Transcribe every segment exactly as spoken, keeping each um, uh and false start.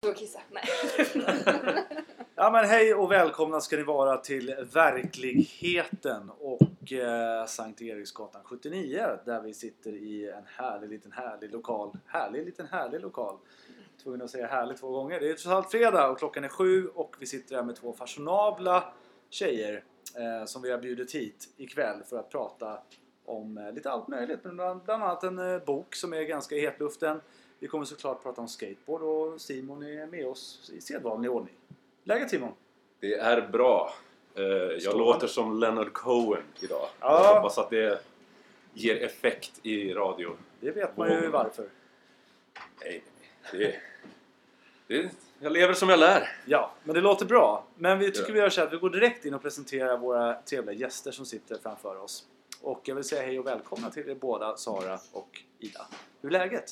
stå och kissa. Nej. Ja men hej och välkomna ska ni vara till verkligheten och eh, Sankt Eriksgatan sjuttionio där vi sitter i en härlig liten härlig lokal. Härlig liten härlig lokal. Tvungen att säga härlig två gånger. Det är trots allt fredag och klockan är sju och vi sitter här med två fashionabla tjejer eh, som vi har bjudit hit ikväll för att prata om eh, lite allt möjligt. Men bland, bland annat en eh, bok som är ganska i hetluften. Vi kommer såklart prata om skateboard och Simon är med oss i sedvanlig ordning. Läget Simon? Det är bra. Uh, jag Stå. låter som Leonard Cohen idag. Ja. Jag hoppas att det ger effekt i radio. Det vet man ju varför. Nej, det, det, jag lever som jag lär. Ja, men det låter bra. Men vi tycker Ja. vi gör så att vi går direkt in och presenterar våra trevliga gäster som sitter framför oss. Och jag vill säga hej och välkomna till er båda, Sara och Ida. Hur är läget?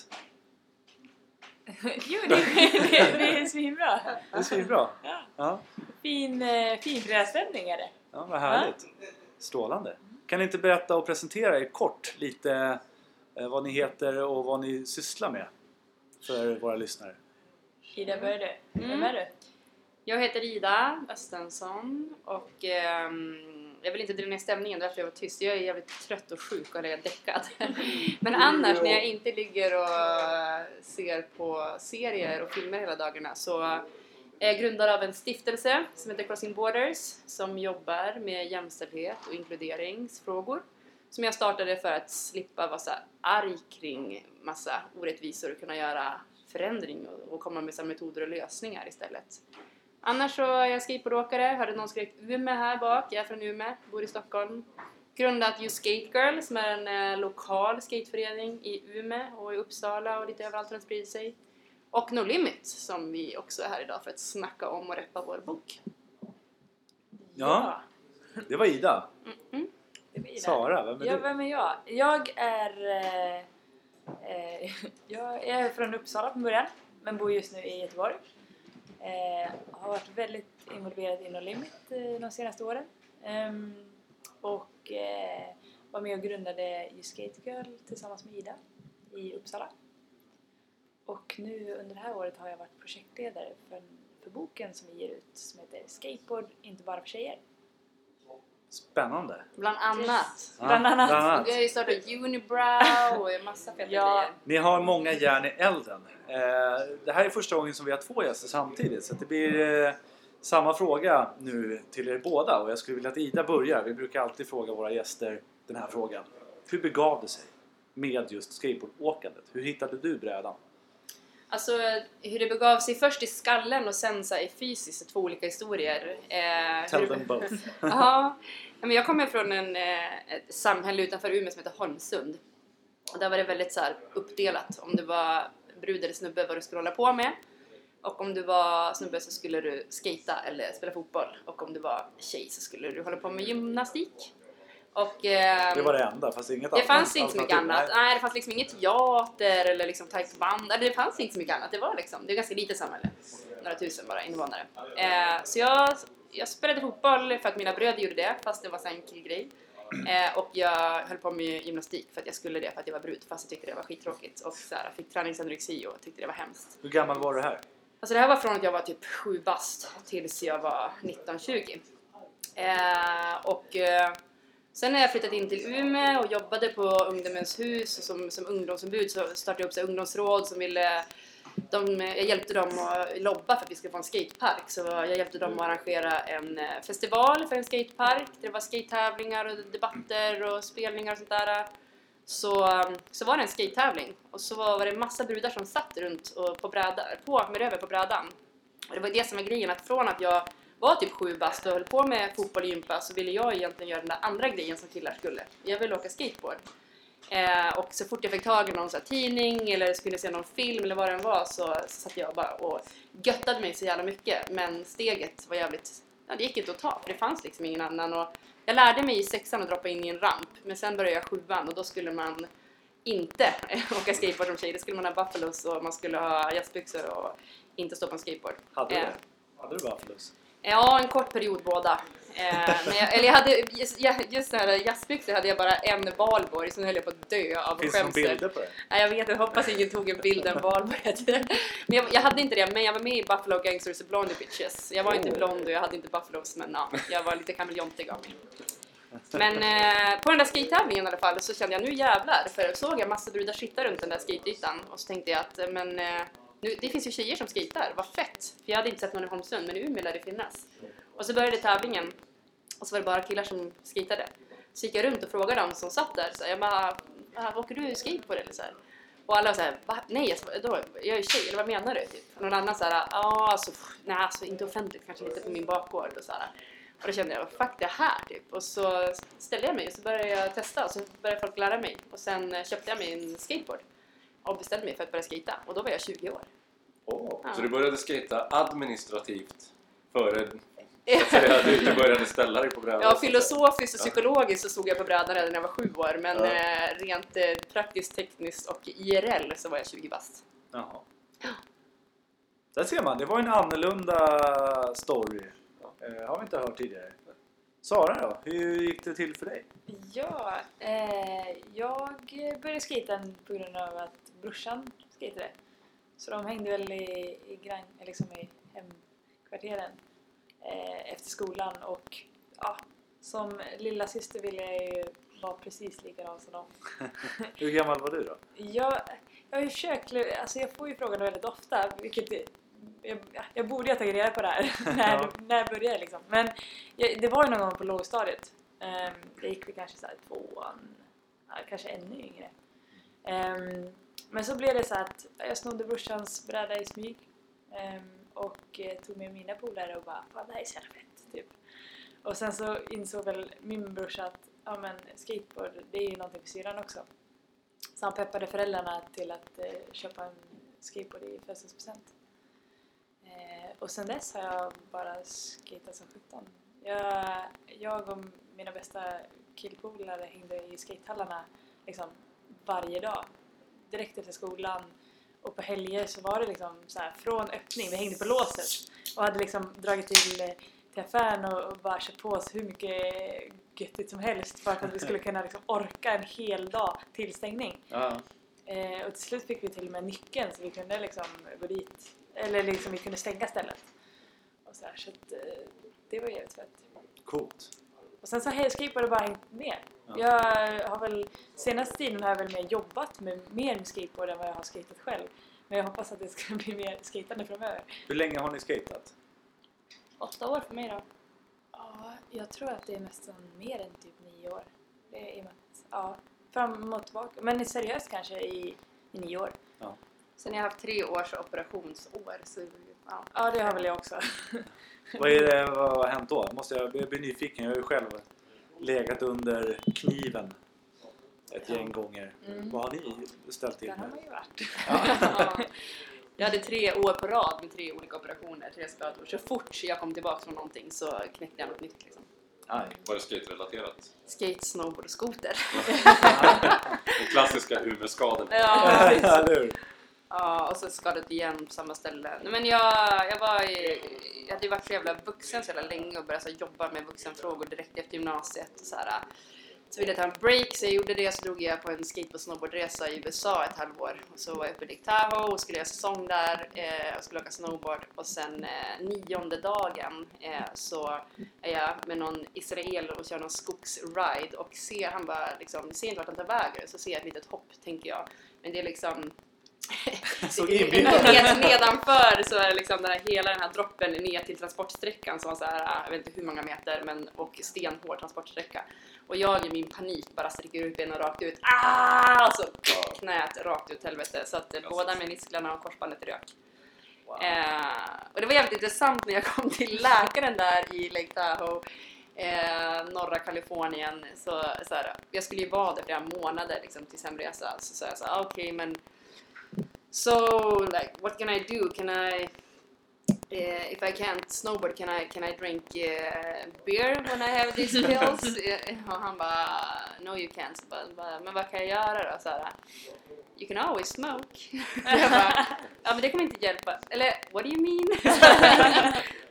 Jo, det är, det är, det är svinbra. Det är svinbra. Ja. Ja, Fin, eh, fin fredagsstämning är det. ja vad härligt. Strålande. Kan ni inte berätta och presentera er kort lite eh, vad ni heter och vad ni sysslar med för våra lyssnare? Ida, börjar du? Vem Mm. är du? Jag heter Ida Östensson och ehm, jag vill inte dra ner stämningen därför jag var tyst. Jag är jävligt trött och sjuk och har legat däckad. Men annars när jag inte ligger och ser på serier och filmer hela dagarna så är jag grundare av en stiftelse som heter Crossing Borders som jobbar med jämställdhet och inkluderingsfrågor. Som jag startade för att slippa vara så arg kring massa orättvisor och kunna göra förändring och, och komma med så metoder och lösningar istället. Annars så är jag skateboardåkare, hörde någon skrek Umeå här bak, jag är från Umeå, bor i Stockholm. Grundat You Skate Girl som är en eh, lokal skateförening i Umeå och i Uppsala och lite överallt där den sprider sig. Och No Limit som vi också är här idag för att snacka om och reppa vår bok. Ja, det var Ida. Mm-mm. Det blir Ida. Sara, vem är Ja, du? vem är jag? Jag är, eh, eh, jag är från Uppsala från början, men bor just nu i Göteborg. Eh, har varit väldigt involverad i No Limit eh, de senaste åren. Ehm, och eh, var med och grundade You Skate Girl tillsammans med Ida i Uppsala. Och nu under det här året har jag varit projektledare för, för boken som vi ger ut som heter Skateboard, inte bara för tjejer. Spännande. Bland annat. Ja, Bland annat. bland annat. Vi har ju startat Unibrow och en massa feta Ja. grejer. Ni har många järn i elden. Eh, det här är första gången som vi har två gäster samtidigt. Så att det blir eh, samma fråga nu till er båda. Och jag skulle vilja att Ida börjar. Vi brukar alltid fråga våra gäster den här frågan. Hur begav det sig med just skateboardåkandet? Hur hittade du brädan? Alltså hur det begav sig först i skallen och sen så här, i fysiskt, är två olika historier. Eh, Tell hur them det... both. Ja, men jag kommer från en, eh, ett samhälle utanför Umeå som heter Holmsund. Och där var det väldigt så här, uppdelat. Om du var brud eller snubbe vad du skulle hålla på med. Och om du var snubbe så skulle du skata eller spela fotboll. Och om du var tjej så skulle du hålla på med gymnastik. Och, eh, Det var det enda, fast inget det annat. fanns inte så mycket alternativ. annat. Nej, det fanns liksom inget teater eller liksom taekwondo. Det fanns inte så mycket annat. Det var liksom, det är ganska litet samhälle. Några tusen bara invånare. Eh, så jag, jag spelade fotboll för att mina bröder gjorde det, fast det var så en killgrej. Eh, och jag höll på med gymnastik för att jag skulle det, för att jag var brud, fast jag tyckte det var skittråkigt. Och så här, fick träningsanorexi och tyckte det var hemskt. Hur gammal var du här? Alltså det här var från att jag var typ sju bast tills jag var nitton tjugo. Eh, och... Eh, Sen när jag flyttat in till Umeå och jobbade på Ungdomens hus och som, som ungdomsombud så startade jag upp så här ungdomsråd som ville... De, jag hjälpte dem att lobba för att vi skulle få en skatepark. Så jag hjälpte dem att arrangera en festival för en skatepark. Det var skatetävlingar och debatter och spelningar och sånt där. Så, så var det en skatetävling. Och så var det en massa brudar som satt runt och på, bräda, på med röver på brädan. Och det var det som var grejen, att från att jag var typ sju bast och höll på med fotboll och gympa så ville jag egentligen göra den där andra grejen som killar skulle. Jag ville åka skateboard. Eh, och så fort jag fick tag i någon så här tidning eller skulle se någon film eller vad det än var så, så satt jag bara och göttade mig så jävla mycket. Men steget var jävligt, ja, det gick inte att ta för det fanns liksom ingen annan. Och jag lärde mig i sexan att droppa in i en ramp, men sen började jag sjuan och då skulle man inte åka skateboard som tjej. Det skulle man ha buffalos och man skulle ha jazzbyxor och inte stå på en skateboard. Hade du Eh, det? Hade du buffalos? Ja, en kort period båda. Eh, men jag, eller jag hade, just, just det här jazzbyxor hade jag bara en valborg, så nu höll jag på att dö av Finns det någon skämsel. bilder på det? Nej, jag vet, jag hoppas ingen tog en bild en valborg. Men jag, jag hade inte det, men jag var med i Buffalo Gangsters och Blondie Bitches. Jag var inte blond och jag hade inte Buffalos, men ja, jag var lite kameleontig av mig. Men eh, på den där skate-tävlingen i alla fall så kände jag nu jävlar, för jag såg jag massa brudar sitta runt den där skate-ytan och så tänkte jag att men eh, nu, det finns ju tjejer som skater, vad fett! För jag hade inte sett någon i Holmsund, men i Umeå lär det finnas. Och så började tävlingen och så var det bara killar som skatade. Så gick jag runt och frågade dem som satt där, så jag bara, åker du skateboard eller så här? Och alla var så här, va? Nej, jag, då, jag är tjej, eller vad menar du? Typ. Och någon annan så här, ja alltså, nej alltså inte offentligt, kanske lite på min bakgård och så här. Och då kände jag, fuck det här typ. Och så ställde jag mig och så började jag testa och så började folk lära mig. Och sen köpte jag mig en skateboard och beställde mig för att börja skata. Och då var jag tjugo år. Oh, ja. Så du började skata administrativt före så att säga, du inte började ställa dig på brädan? Ja, filosofiskt och psykologiskt så stod jag på brädan redan när jag var sju år. Men ja. eh, rent eh, praktiskt, tekniskt och I R L så var jag tjugo bast. Jaha. Där ser man, det var en annorlunda story. Eh, har vi inte hört tidigare. Sara då, hur gick det till för dig? Ja, eh, jag började skata på grund av att brorsan skatade. Så de hängde väl i, i, grann, liksom i hemkvarteren eh, efter skolan. Och ja, som lilla syster ville jag ju vara precis likadan som dem. Hur gammal var du då? Jag, jag har ju försökt, alltså jag får ju frågan väldigt ofta, vilket jag, jag borde ju ha tagit reda på det här när, Ja. när jag började liksom. Men jag, det var ju någon gång på lågstadiet. Um, det gick vi kanske så här tvåan, ja, kanske ännu yngre. Um, men så blev det så att jag snodde brorsans bräda i smyg um, och eh, tog med mina polare och bara, fan det här är så jävla fett typ. Och sen så insåg väl min brorsa att ja, men skateboard, det är ju någonting för syrran också. Så han peppade föräldrarna till att eh, köpa en skateboard i födelsedagspresent. Eh, och sen dess har jag bara skatat som sjutton. Jag, jag och mina bästa killpolare hängde i skatehallarna liksom varje dag. Direkt efter skolan. Och på helger så var det liksom så här, från öppning. Vi hängde på låset. Och hade liksom dragit till, till affären och, och bara kört på oss hur mycket göttigt som helst. För att vi skulle kunna liksom orka en hel dag till stängning. Ja. Eh, och till slut fick vi till och med nyckeln så vi kunde liksom gå dit. Eller liksom vi kunde stänga stället. Och så här, så att, eh, det var jävligt fett. Coolt. Och sen så har skateboard bara hängt med. Ja. Jag har väl, senaste tiden har jag väl mer jobbat med, mer med skateboard än vad jag har skatat själv. Men jag hoppas att det ska bli mer skatande framöver. Hur länge har ni skatat? Åtta år för mig då. Ja, jag tror att det är nästan mer än typ nio år. Det är i och med att, ja, fram och tillbaka. Men seriöst kanske i, i nio år. Ja. Sen har jag haft tre års operationsår. Så, ja. Ja, det har väl jag också. Vad är det, vad har hänt då? Måste jag, jag bli nyfiken. Jag har ju själv legat under kniven ett gäng gånger. Mm. Vad har ni ställt till Där har med? man ju varit. Ja. Jag hade tre år på rad med tre olika operationer, tre skador. Så fort jag kom tillbaka från någonting så knäckte jag något nytt liksom. Aj. Var det skate-relaterat? Skate, snowboard och skoter. Den klassiska Umeå-skadan. Ja, Ja, eller hur? ja, och så skadat igen på samma ställe. Men jag, jag var i, jag hade ju varit så jävla vuxen så jävla länge och började så jobba med vuxenfrågor direkt efter gymnasiet. Och så här. Så ville jag ta en break, så jag gjorde det. Så drog jag på en skate- och snowboardresa i U S A ett halvår. Och så var jag uppe i Lake Tahoe och skulle göra säsong där eh, och skulle åka snowboard. Och sen eh, nionde dagen eh, så är jag med någon israel och kör någon skogsride. Och ser han bara, liksom, ser inte vart han tar vägen. Så ser jag ett litet hopp, tänker jag. Men det är liksom... Så ned, nedanför så är det liksom den här, hela den här droppen ner till transportsträckan som var så här, jag vet inte hur många meter, men och stenhård transportsträcka. Och jag i min panik bara sträcker ut benen rakt ut. Ah! Alltså knät rakt ut helvete. Så att eh, båda menisklarna och korsbandet rök. Wow. Eh, och det var jävligt intressant när jag kom till läkaren där i Lake Tahoe. Eh, norra Kalifornien. Så, så här, jag skulle ju vara där flera månader liksom, till hemresa. Så sa jag så här, okej okay, men... So, like, what can I do? Can I... Uh, if I can't snowboard, can I can I drink uh, beer when I have these pills? Och han bara, no you can't. Bara, bara, men vad kan jag göra då? Så här, you can always smoke. Jag bara, ja men det kommer inte hjälpa. Eller, what do you mean?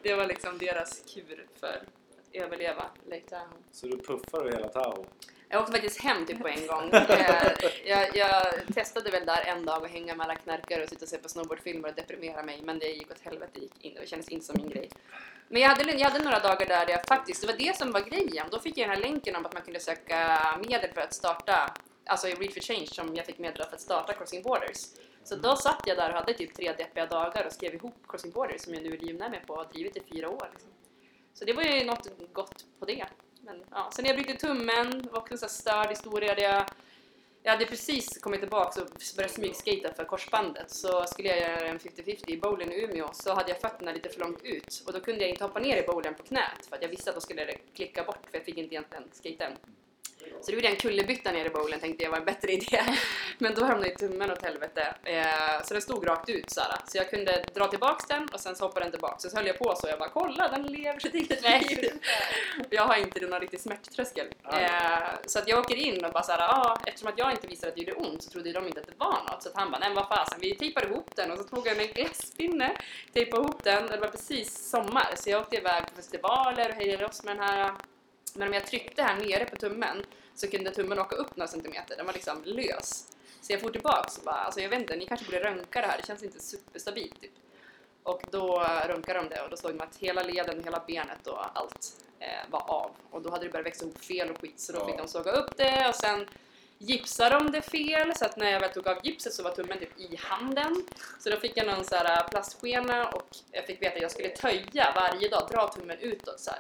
Det var liksom deras kur för att överleva Lake Tahoe. Så du puffar hela Tahoe? Jag åkte faktiskt hem typ på en gång. Eh, jag, jag testade väl där en dag att hänga med alla knarkare och sitta och se på snowboardfilmer och deprimera mig. Men det gick åt helvete, det gick in, det kändes inte som min grej. Men jag hade, jag hade några dagar där jag faktiskt, det var det som var grejen. Då fick jag den här länken om att man kunde söka medel för att starta, alltså i Read for Change som jag fick medel för att starta Crossing Borders. Så då satt jag där och hade typ tre deppiga dagar och skrev ihop Crossing Borders som jag nu är livnär på och har drivit i fyra år. Liksom. Så det var ju något gott på det. Men, ja. Sen när jag bryggde tummen, var också en sån här störd historia där jag, jag hade precis kommit tillbaka och började smygskata för korsbandet. Så skulle jag göra en femtio femtio i bowlen i Umeå så hade jag fötterna lite för långt ut. Och då kunde jag inte hoppa ner i bowlen på knät för att jag visste att då skulle det klicka bort för jag fick inte egentligen skata än. Så då gjorde jag en kullerbytta ner i bowlen, tänkte jag var en bättre idé. Men då hamnade jag i tummen åt helvete. Eh, så den stod rakt ut så här. Så jag kunde dra tillbaks den och sen så hoppade den tillbaka. Så, så höll jag på så jag bara, kolla den lever sitt eget liv. Jag har inte någon riktig smärttröskel. Eh, så att jag åker in och bara så här, ah, eftersom att jag inte visade att det gjorde ont så trodde de inte att det var något. Så att han bara, nej vad fasen, vi tejpade ihop den och så tog jag en glasspinne, tejpade ihop den. Det var precis sommar så jag åkte iväg på festivaler och hejade oss med den här. Men om jag tryckte här nere på tummen så kunde tummen åka upp några centimeter. Den var liksom lös. Så jag får tillbaka och bara, alltså jag vet inte, ni kanske borde röntga det här. Det känns inte superstabilt typ. Och då röntgade de det och då såg de att hela leden, hela benet och allt eh, var av. Och då hade det börjat växa ihop fel och skit. Så då fick de såga upp det och sen gipsade de det fel. Så att när jag väl tog av gipset så var tummen typ i handen. Så då fick jag någon så här plastskena och jag fick veta att jag skulle töja varje dag, dra tummen utåt så här.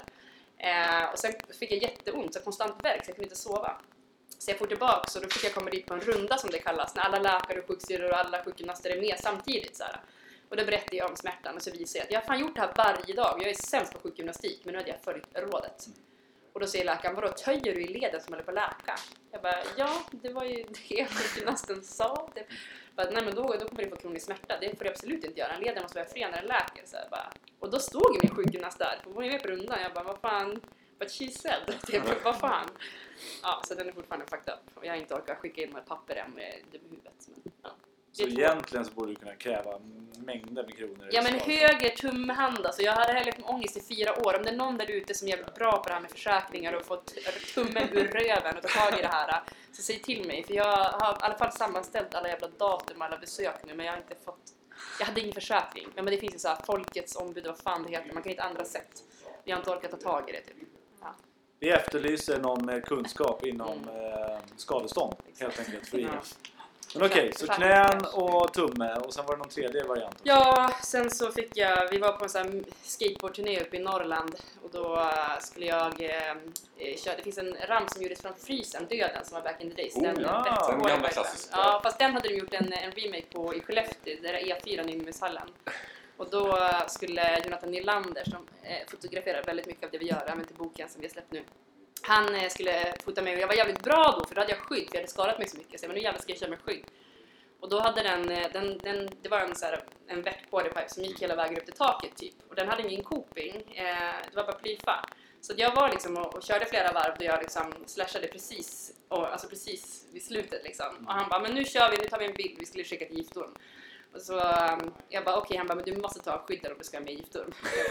Eh, och sen fick jag jätteont, så konstant värk så jag kunde inte sova. Så jag får tillbaka så då fick jag komma dit på en runda som det kallas. När alla läkare och sjuksyrror och alla sjukgymnaster är med samtidigt så här. Och då berättade jag om smärtan och så visade jag att jag har fan gjort det här varje dag. Jag är sämst på sjukgymnastik men nu hade jag följt rådet. Och då säger läkaren, vadå töjer du i leden som håller på att läka? Jag bara, ja det var ju det sjukgymnasten sa. Det. Bara, nej men då, då kommer det få kronisk smärta. Det får det absolut inte göra. En leden måste vara fri när den läker. Så jag bara. Och då stod min sjukgymnast där. Hon var ju med på rundan. Jag bara, vad fan? What she said? Typ, vad fan? Ja, så den är fortfarande fucked up. Och jag har inte orkat skicka in några papper än med det huvudet. Men, ja. Så egentligen så borde du kunna kräva mängder med kronor. Ja men höger tumhand alltså. Jag hade heller med ångest i fyra år. Om det är någon där ute som är bra på det här med försäkringar och fått tummen ur röven och ta tag i det här, så säg till mig. För jag har i alla fall sammanställt alla jävla datum och alla besök nu, men jag har inte fått... Jag hade ingen försäkring. Men det finns ju så här folkets ombud och vad fan det heter. Man kan hitta andra sätt. Jag har inte orkat ta tag i det typ. Ja. Vi efterlyser någon kunskap inom Mm. eh, skadestånd helt enkelt för Ja. Men okej, okay, så knän och tumme och sen var det någon tredje variant också. Ja, sen så fick jag, vi var på en sån här skateboardturné uppe i Norrland och då skulle jag eh, köra, det finns en ramp som gjordes från Frysen, Döden, som var back in the days. Oh, den, ja, den gamla klassiska. Ja, fast den hade de gjort en, en remake på i Skellefteå, där är E fyra i Nynäshallen. Och då skulle Jonathan Nylander, som eh, fotograferar väldigt mycket av det vi gör, även till boken som vi har släppt nu. Han eh, skulle fota mig och jag var jävligt bra då för då hade jag skydd, för jag hade skadat mig så mycket. Så jag, men nu jävlar ska jag köra med skydd. Och då hade den, den, den det var en, så här, en wet quarterpipe som gick hela vägen upp till taket typ. Och den hade ingen coping, eh, det var bara plyfa. Så jag var liksom och, och körde flera varv där jag liksom slashade precis, och, alltså precis vid slutet liksom. Och han bara, men nu kör vi, nu tar vi en bild, vi skulle skicka till giftorm. Och så um, jag bara, okej, okay. Han bara, men du måste ta skydden om du ska med giftorm. Jag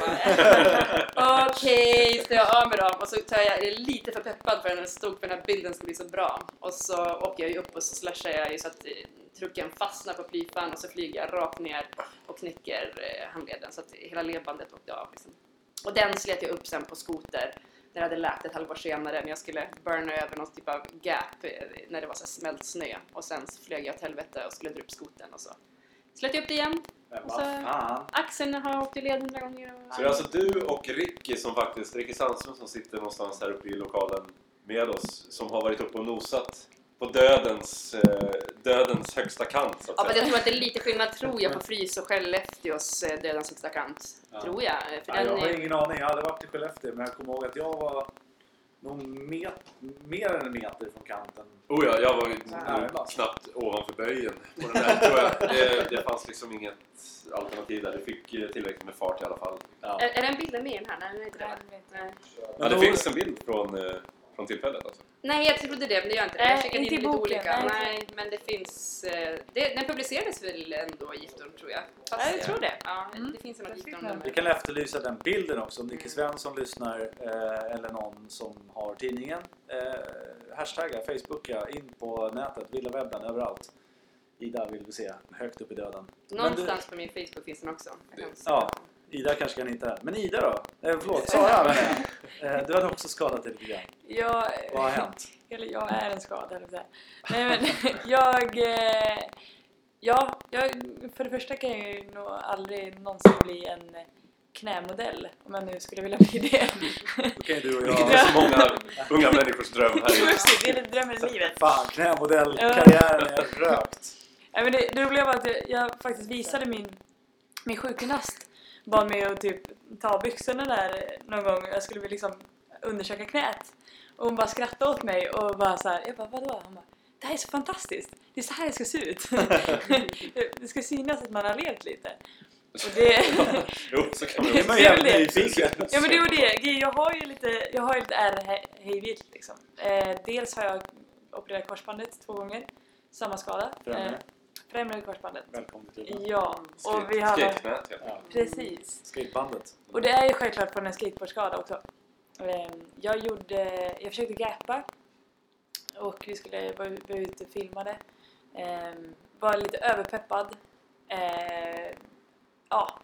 bara, okej, okay. Så jag av med dem. Och så tar jag, jag är lite för peppad för den stod för den här bilden skulle bli så bra. Och så åker jag ju upp och så slashar jag ju så att trucken fastnar på plyfan och så flyger jag rakt ner och knäcker eh, handleden så att hela ledbandet åkte av liksom. Och den slet jag upp sen på skoter. Den hade läkt ett halvår senare när jag skulle burna över någon typ av gap när det var så smält snö. Och sen så flög jag till helvete och skulle dra upp skoten och så slet jag upp det igen. Men Och vad så fan? axeln har åkt i led hundra gånger. Och... Så det är alltså du och Ricky som faktiskt, Ricky Sandström som sitter någonstans här uppe i lokalen med oss, som har varit uppe och nosat på dödens, eh, dödens högsta kant så att Ja, säga. men jag tror att det är lite skillnad tror jag på Frys och Skellefteås eh, dödens högsta kant. Ja. Tror jag. För Ja, den, jag har eh, ingen aning, jag hade varit i Skellefteå men jag kommer ihåg att jag var nog met, mer än en meter från kanten. Oh ja, jag var ju Ja. knappt ovanför böjen på den där, tror jag. Det, det fanns liksom inget alternativ där. Du fick tillräckligt med fart i alla fall. Ja. är, är den bilden med i den här? Nej, nej, inte det. Nej, jag vet inte. Nej. Ja, det då- finns en bild från, eh, från tillfället alltså? Nej, jag trodde det, men det gör inte det. Nej, Jag skickade inte in i lite boken, olika. nej. Nej, men det finns... eh, Det, den publicerades väl ändå i Giftorm, tror jag. Fast Ja, jag tror det. Ja, Mm. det finns en Jag Giftorm fick där Vi med. kan efterlysa den bilden också om Nicke Svensson lyssnar eh, eller någon som har tidningen. Eh, hashtagga, Facebooka, in på nätet, Vilda webben, överallt. Ida vill vi se, högt upp i döden. Men Någonstans på min Facebook finns den också. Jag kan Ja, Ida kanske kan hitta den. Men Ida då? Eh, förlåt, Sara menar jag. eh, Du hade också skadat dig lite grann. Jag, Vad har hänt? Eller jag är en skada, eller så här. Nej men jag... Eh, ja, jag, för det första kan jag ju nog aldrig någonsin bli en knämodell. Om jag nu skulle vilja bli det. Då kan ju du och Vilket jag... är så många unga människors dröm här i. Det är lite drömmen i livet. Fan, knämodellkarriären är rökt. Ja, men det, det roliga var att jag, jag faktiskt visade min, min sjukgymnast. Var med och typ ta byxorna där någon gång. Jag skulle liksom undersöka knät. Och hon bara skrattade åt mig och bara så här, jag bara, vadå? Hon bara, det här är så fantastiskt. Det är så här det ska se ut. Det ska synas att man har levt lite. Och det... Jo, så kan man Det ju är man Det är jävligt det. nyfiken. Ja men det var det. Jag har ju lite, jag har ju lite ärr hej vilt liksom. Eh, dels har jag opererat korsbandet två gånger. Samma skada. Främre. Eh, främre korsbandet. Välkommen till det. Ja, och vi har... Skejtknät, ja. Ja. Precis. Skatebandet. Och det är ju självklart på en skateboardskada också. Eh, jag gjorde, jag försökte gappa. Och vi skulle vara vara ute och filma det. Eh, var lite överpeppad. Eh, ja.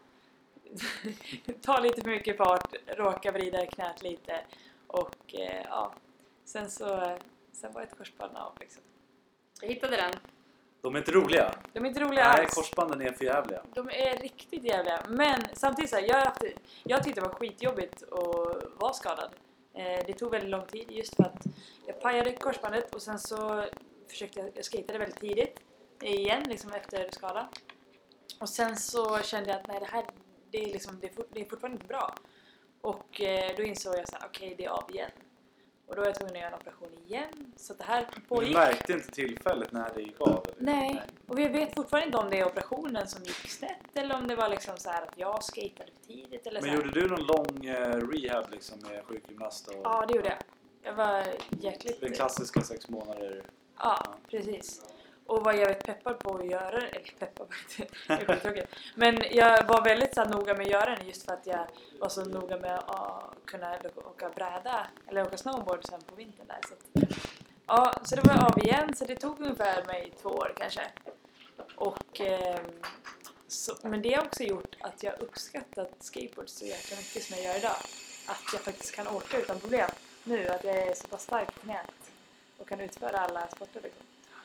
Ta lite för mycket fart, råka vrida knät lite och eh, ja, sen så sen var ett korsband av liksom. Jag hittade den. De är inte roliga. De är inte roliga Nej, alls. korsbanden är för jävliga. De är riktigt jävliga. Men samtidigt så här, jag, har haft, jag tyckte det var skitjobbigt att vara skadad. Eh, det tog väldigt lång tid just för att jag pajade korsbandet och sen så försökte jag, jag skatade väldigt tidigt igen liksom efter skadan. Och sen så kände jag att nej, det här det är, liksom, det är, fort, det är fortfarande inte bra. Och eh, då insåg jag så här, okej, okay, det är av igen. Och då var jag tvungen att göra en operation igen. Så att det här Men du pågick. märkte inte tillfället när det gick av? Eller? Nej. Och vi vet fortfarande inte om det är operationen som gick snett. Eller om det var liksom så här att jag skatade för tidigt. Eller Men så här. gjorde du någon lång eh, rehab liksom med sjukgymnast? Och Ja, det gjorde jag. Jag var jäkligt... den klassiska sex månader. Ja, precis. Och var jag vet peppad på att göra det. Eller peppad på det. Det är skittråkigt. Men jag var väldigt så här, noga med att göra den. Just för att jag var så noga med att kunna åka bräda. Eller åka snowboard sen på vintern där. Så att, ja, så det var av igen. Så det tog ungefär mig två år kanske. Och... Eh, så, men det har också gjort att jag uppskattat skateboard så jäkla mycket som jag gör idag. Att jag faktiskt kan åka utan problem. Nu att jag är så pass stark i knät. Och kan utföra alla sporter liksom.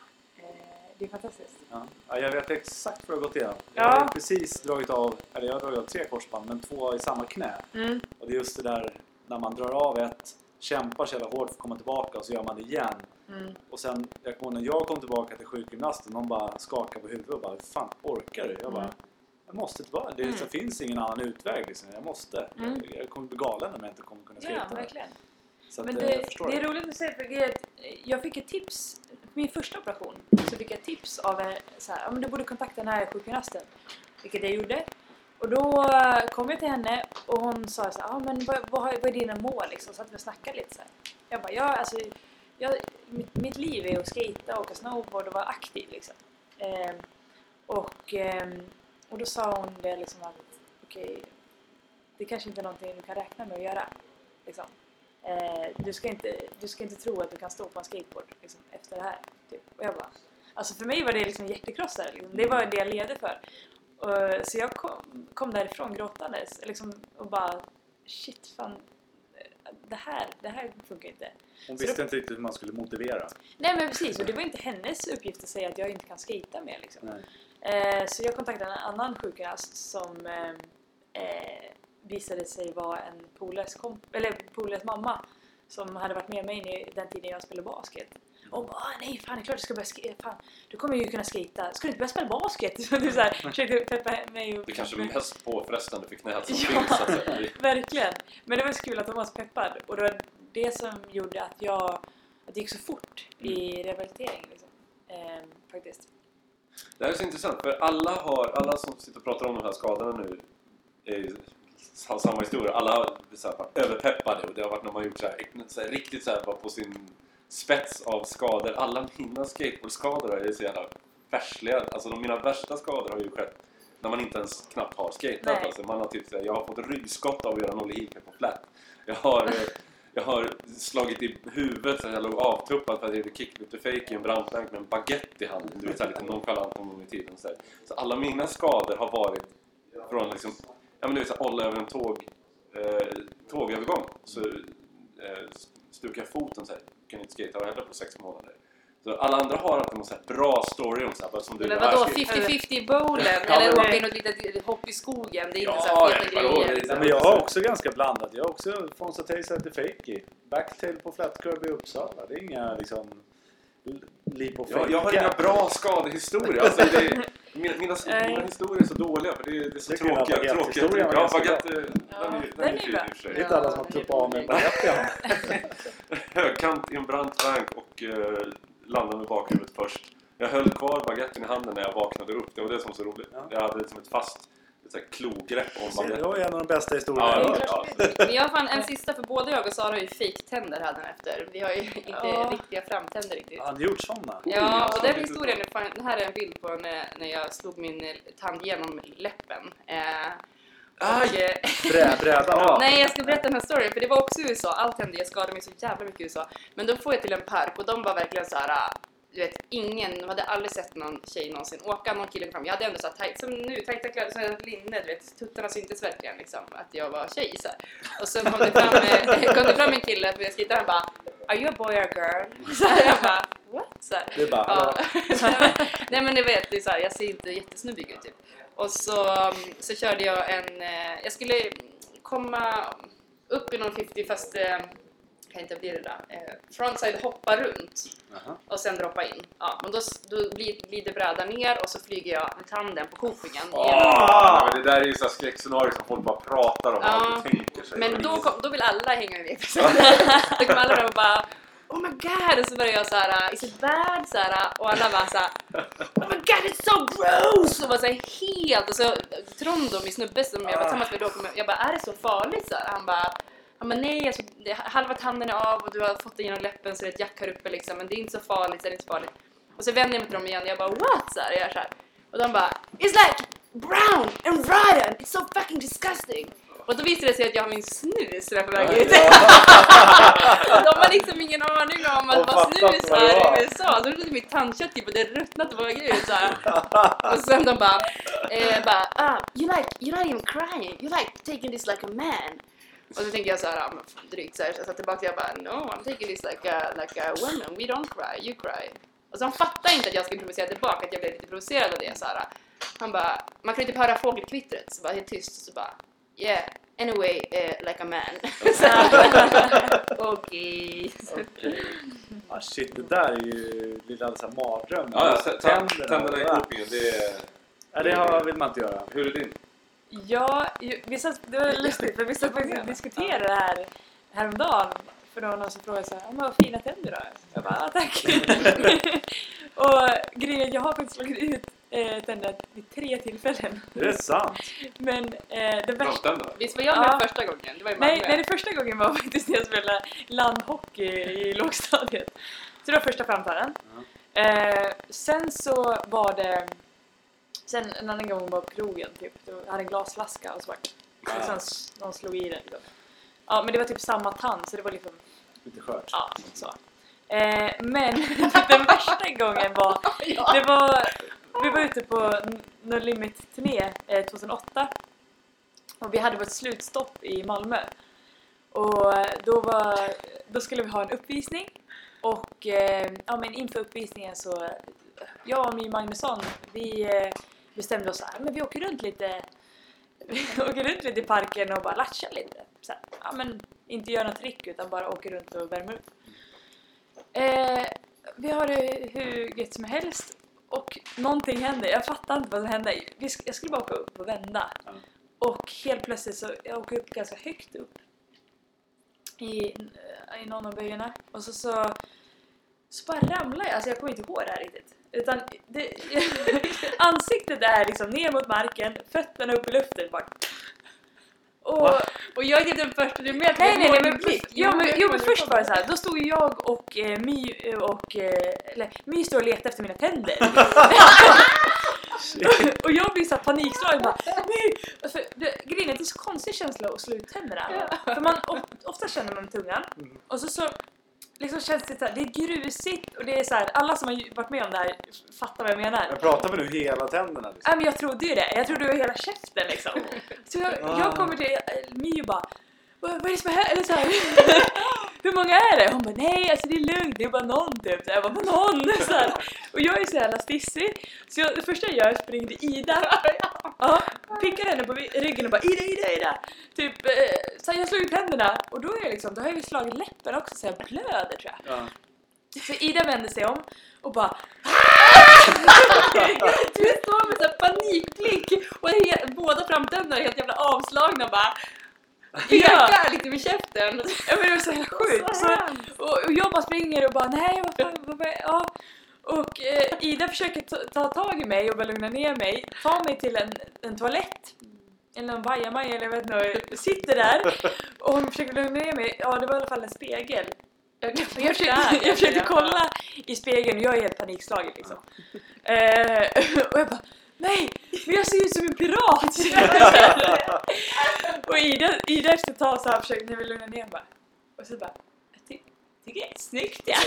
Det är fantastiskt. Ja. Ja, jag vet exakt vad jag har gått igenom. Ja. Jag har precis dragit av, eller jag har dragit av tre korsband, men två i samma knä. Mm. Och det är just det där när man drar av ett, kämpar så jävla hårt för att komma tillbaka och så gör man det igen. Mm. Och sen, jag kommer när jag kom tillbaka till sjukgymnasten, någon bara skakar på huvudet och bara, fan orkar du? Jag bara, Mm. jag måste tillbaka. Det Mm. så finns ingen annan utväg liksom. Jag måste. Mm. Jag, jag kommer bli galen om jag inte kommer kunna Ja, skejta. verkligen. Så att, Men eh, det, jag förstår det är roligt att säga för att jag fick ett tips. Min första operation så fick jag ett tips av en, så här, ja, men du borde kontakta den här sjukgymnasten. Vilket jag gjorde. Och då kom jag till henne och hon sa så här, ja men vad, vad, vad är dina mål liksom? Så att vi snackade lite så här. Jag bara, ja alltså jag, mitt, mitt liv är att skata, åka snowboard och vara aktiv liksom. Ehm, och, ehm, och då sa hon det liksom att okej, okay, det kanske inte är någonting du kan räkna med att göra liksom. Eh, du, ska inte, du ska inte tro att du kan stå på en skateboard liksom, efter det här. Typ. Och jag bara, alltså för mig var det liksom hjärtekrossare. Liksom. Det var det jag levde för. Och, så jag kom, kom därifrån gråtandes liksom, och bara, shit fan, det här, det här funkar inte. Hon så visste då, inte riktigt hur man skulle motivera. Nej men precis, och det var inte hennes uppgift att säga att jag inte kan skata mer. Liksom. Eh, så jag kontaktade en annan sjukgymnast som eh, eh, visade sig vara en polares, komp- eller polares mamma som hade varit med mig i den tiden jag spelade basket. Och hon bara, nej fan det är klart du ska börja skata, fan du kommer ju kunna skata, ska du inte börja spela basket? Så du så här, försökte peppa mig upp. Det är kanske är mest påfrestande för knät som Ja, finns. Alltså. verkligen. Men det var så kul att hon var så peppad. Och det var det som gjorde att jag att det gick så fort i rehabilitering liksom. Ehm, faktiskt. Det här är så intressant för alla har, alla som sitter och pratar om de här skadorna nu är har samma historia. Alla har så här, varit överpeppade och det har varit när man gjort så här, så här riktigt så här, bara på sin spets av skador. Alla mina skateboardskador är så jävla färsliga. Alltså de, mina värsta skador har ju skett när man inte ens knappt har skatat. Alltså, man har typ så här, jag har fått ryggskott av att göra en ollie på flat. Jag har... Jag har slagit i huvudet så jag låg avtuppad för att jag gjorde kickflip fake i en brantbank med en baguette i handen. Du vet, så här, lite nonchalant någon gång i tiden. Så, här. Så alla mina skador har varit från liksom, ja men du vet, så här, olla över en tåg, eh, tågövergång. Så eh, stukade jag foten så här. Kan inte skata heller på sex månader. Så alla andra har alltid någon så här bra story om så här, som du. Eller vadå, femtio femtio bowlen? Eller åka in något litet hopp i skogen? Det är inte så här feta grejer. Ja, men jag har också ganska blandat. Jag har också Fonsateis heter Fakey. Backtail på flat curb i Uppsala. Det är inga liksom... Liv på jag, jag har inga bra skadehistorier. Alltså, det är, mina, mina, mina historier är så dåliga. För det är, det är så det tråkiga. tråkiga ja, baguette, den, ja, den, är, den är fin bra. i och för sig. Det är inte alla som har tuppat av med en baguette i handen. Högkant i en brant bank och uh, landade med bakhuvudet först. Jag höll kvar baguetten i handen när jag vaknade upp. Det var det som var så roligt. Ja. Jag hade liksom ett fast ett så här klogrepp om baguetten. Det var en av de bästa historierna. Ja, ja, ja. Men jag fann en sista, för både jag och Sara har ju fake-tänder här efter. Vi har ju inte ja. riktiga framtänder riktigt. Han gjort sånna. Ja, och den historien, det här är en bild på när, när jag slog min tand genom läppen. Eh, Aj! Brä, bräda ja. Nej, jag ska berätta den här storyn, för det var också i U S A. Allt hände, jag skadade mig så jävla mycket i U S A. Men då får jag till en park och de var verkligen så här. Du vet, ingen, de hade aldrig sett någon tjej någonsin åka, någon kille fram. Jag hade ändå så här tajt, som nu, tajta kläder, så här linne, du vet, tuttarna syntes verkligen liksom, att jag var tjej så här. Och sen kom det fram, kom det fram en kille att vi skejtade, han bara, are you a boy or a girl? Så här, jag bara, what? Så här. Det är bara, ja. Nej men du vet, det är så här, jag ser inte jättesnubbig ut typ. Och så, så körde jag en, jag skulle komma upp i någon femtio fast... kan inte bli det där. Eh, frontside hoppa runt. Uh-huh. Och sen droppa in. Ja, men då, då blir, blir det bräda ner och så flyger jag med tanden på kopingen. Oh, ja, men det där är ju så skräckscenario som folk bara pratar om ja, och tänker sig. Men då, kom, då vill alla hänga med. Då kommer alla fram och bara oh my god! Och så börjar jag såhär, is it bad? Såhär, och alla bara såhär, oh my god, it's so gross! Och bara såhär helt, och så Trondom, min snubbe som jag var tillsammans med då, jag bara, är det så farligt? Såhär, han bara, ja men nej, alltså, det, halva tanden är av och du har fått det genom läppen så det är ett jack här uppe liksom, men det är inte så farligt, så det är inte så farligt. Och så vänder jag mig till dem igen och jag bara, what? Så här, jag gör så här. Och de bara, it's like brown and rotten, it's so fucking disgusting. Och då visade det sig att jag har min snus där på väg ut. De har liksom ingen aning om att vad snus är i U S A. Så det är mitt tandkött typ och det är ruttnat på väg ut så här. Och sen de bara, eh, bara ah, you like, you're not even crying, you like taking this like a man. Och så tänker jag så här, ja, drygt så här, så jag satt tillbaka och jag bara, no, I'm taking this like a, like a woman, we don't cry, you cry. Och så han fattar inte att jag ska improvisera tillbaka, att jag blev lite provocerad av det så här. Han bara, man kan inte höra fågelkvittret, så bara helt tyst, så bara, yeah, anyway, uh, like a man. Okej. Okej. Ah, shit, det där är ju lite alldeles här mardröm. Ja, ja, tänderna i kopingen, det är... Ja, det har, vill man inte göra. Hur är din? Ja, ju- vi satt, det var lustigt för vi satt faktiskt och diskuterade det här häromdagen. För då var någon som frågade så här, vad fina tänder då? Jag bara, ja tack. Och grejen, jag har faktiskt slagit ut eh, tänder vid tre tillfällen. Det är sant. Men eh, det värsta... Tänderna? Visst var jag med Ja. första gången? Det var ju Malmö. Nej, nej, det första gången var faktiskt när jag spelade landhockey i lågstadiet. Så det var första framträdanden. Eh, sen så var det... Sen en annan gång var på krogen typ. Jag hade en glasflaska och så var och sen s- någon slog i den liksom. Ja, men det var typ samma tand så det var liksom... Lite skört. Ja, så. Eh, men den värsta gången var... Det var... Vi var ute på No Limit-turné eh, tjugohundraåtta. Och vi hade vårt slutstopp i Malmö. Och då, var, då skulle vi ha en uppvisning. Och eh, ja, men inför uppvisningen så... Jag och min Magnusson, vi eh, bestämde oss så här, men vi åker runt lite... Vi åker runt lite i parken och bara latchar lite. Så här, ja, men inte göra något trick utan bara åker runt och värmer upp. Eh, vi har det hur gött som helst. Och någonting hände. Jag fattar inte vad som hände. Vi sk- Jag skulle bara åka upp och vända. Mm. Och helt plötsligt så jag åker upp ganska högt upp. I, i någon av böjarna. Och så, så, så bara ramlar jag. Alltså jag kommer inte ihåg det här riktigt. Utan det, ansiktet är liksom ner mot marken. Fötterna upp i luften. Bara. Och och, Och jag är typ den första du med. nej, nej, nej, men, blick. ja, men, jo, men först var det så här. Då stod ju jag och eh, My och... Eh, eller, My stod och letade efter mina tänder. Och jag blir så här panikslagen bara, nej! Alltså, det, grejen är att det är så konstig känsla att slå ut tänderna. Ja. För man, of, ofta känner man med tungan. Mm. Och så, så liksom känns det så här, det är grusigt och det är så här, alla som har varit med om det här fattar vad jag menar. Jag pratar vi nu hela tänderna liksom. Nej, men jag trodde ju det. Jag trodde det var hela käften liksom. Så jag, jag kommer till My och bara, vad, vad är det som är här? Eller så här, hur många är det? Hon bara, nej alltså det är lugnt, det är bara någon typ. Så jag bara, bara någon? Så här. Och jag är så jävla stissig. Så jag, det första jag gör är att springa till Ida. Ja, pickar henne på ryggen och bara, Ida, Ida, Ida. Typ, eh, så jag slår ut händerna. Och då är jag liksom, då har jag ju slagit läppen också så jag blöder tror jag. Ja. Så Ida vänder sig om och bara Du står med så här panikblick och he- båda framtänderna är helt jävla avslagna och bara pekar lite med käften. Ja, men det var så jävla sjukt. Så, och, och jag bara springer och bara, nej vad fan, vad, vad, ja. Och eh, Ida försöker ta, ta tag i mig och bara lugna ner mig. Ta mig till en, en toalett. Eller en bajamaja eller jag vet inte. Jag sitter där och hon försöker lugna ner mig. Ja, det var i alla fall en spegel. Jag, jag, försökte, jag försökte kolla i spegeln och jag är helt panikslagen liksom. Eh, och jag bara, nej, men jag ser ut som en pirat. Och Ida, Ida efter ett tag så här försökte jag lugna ner bara. Och så bara, jag ty- tycker det är snyggt ja.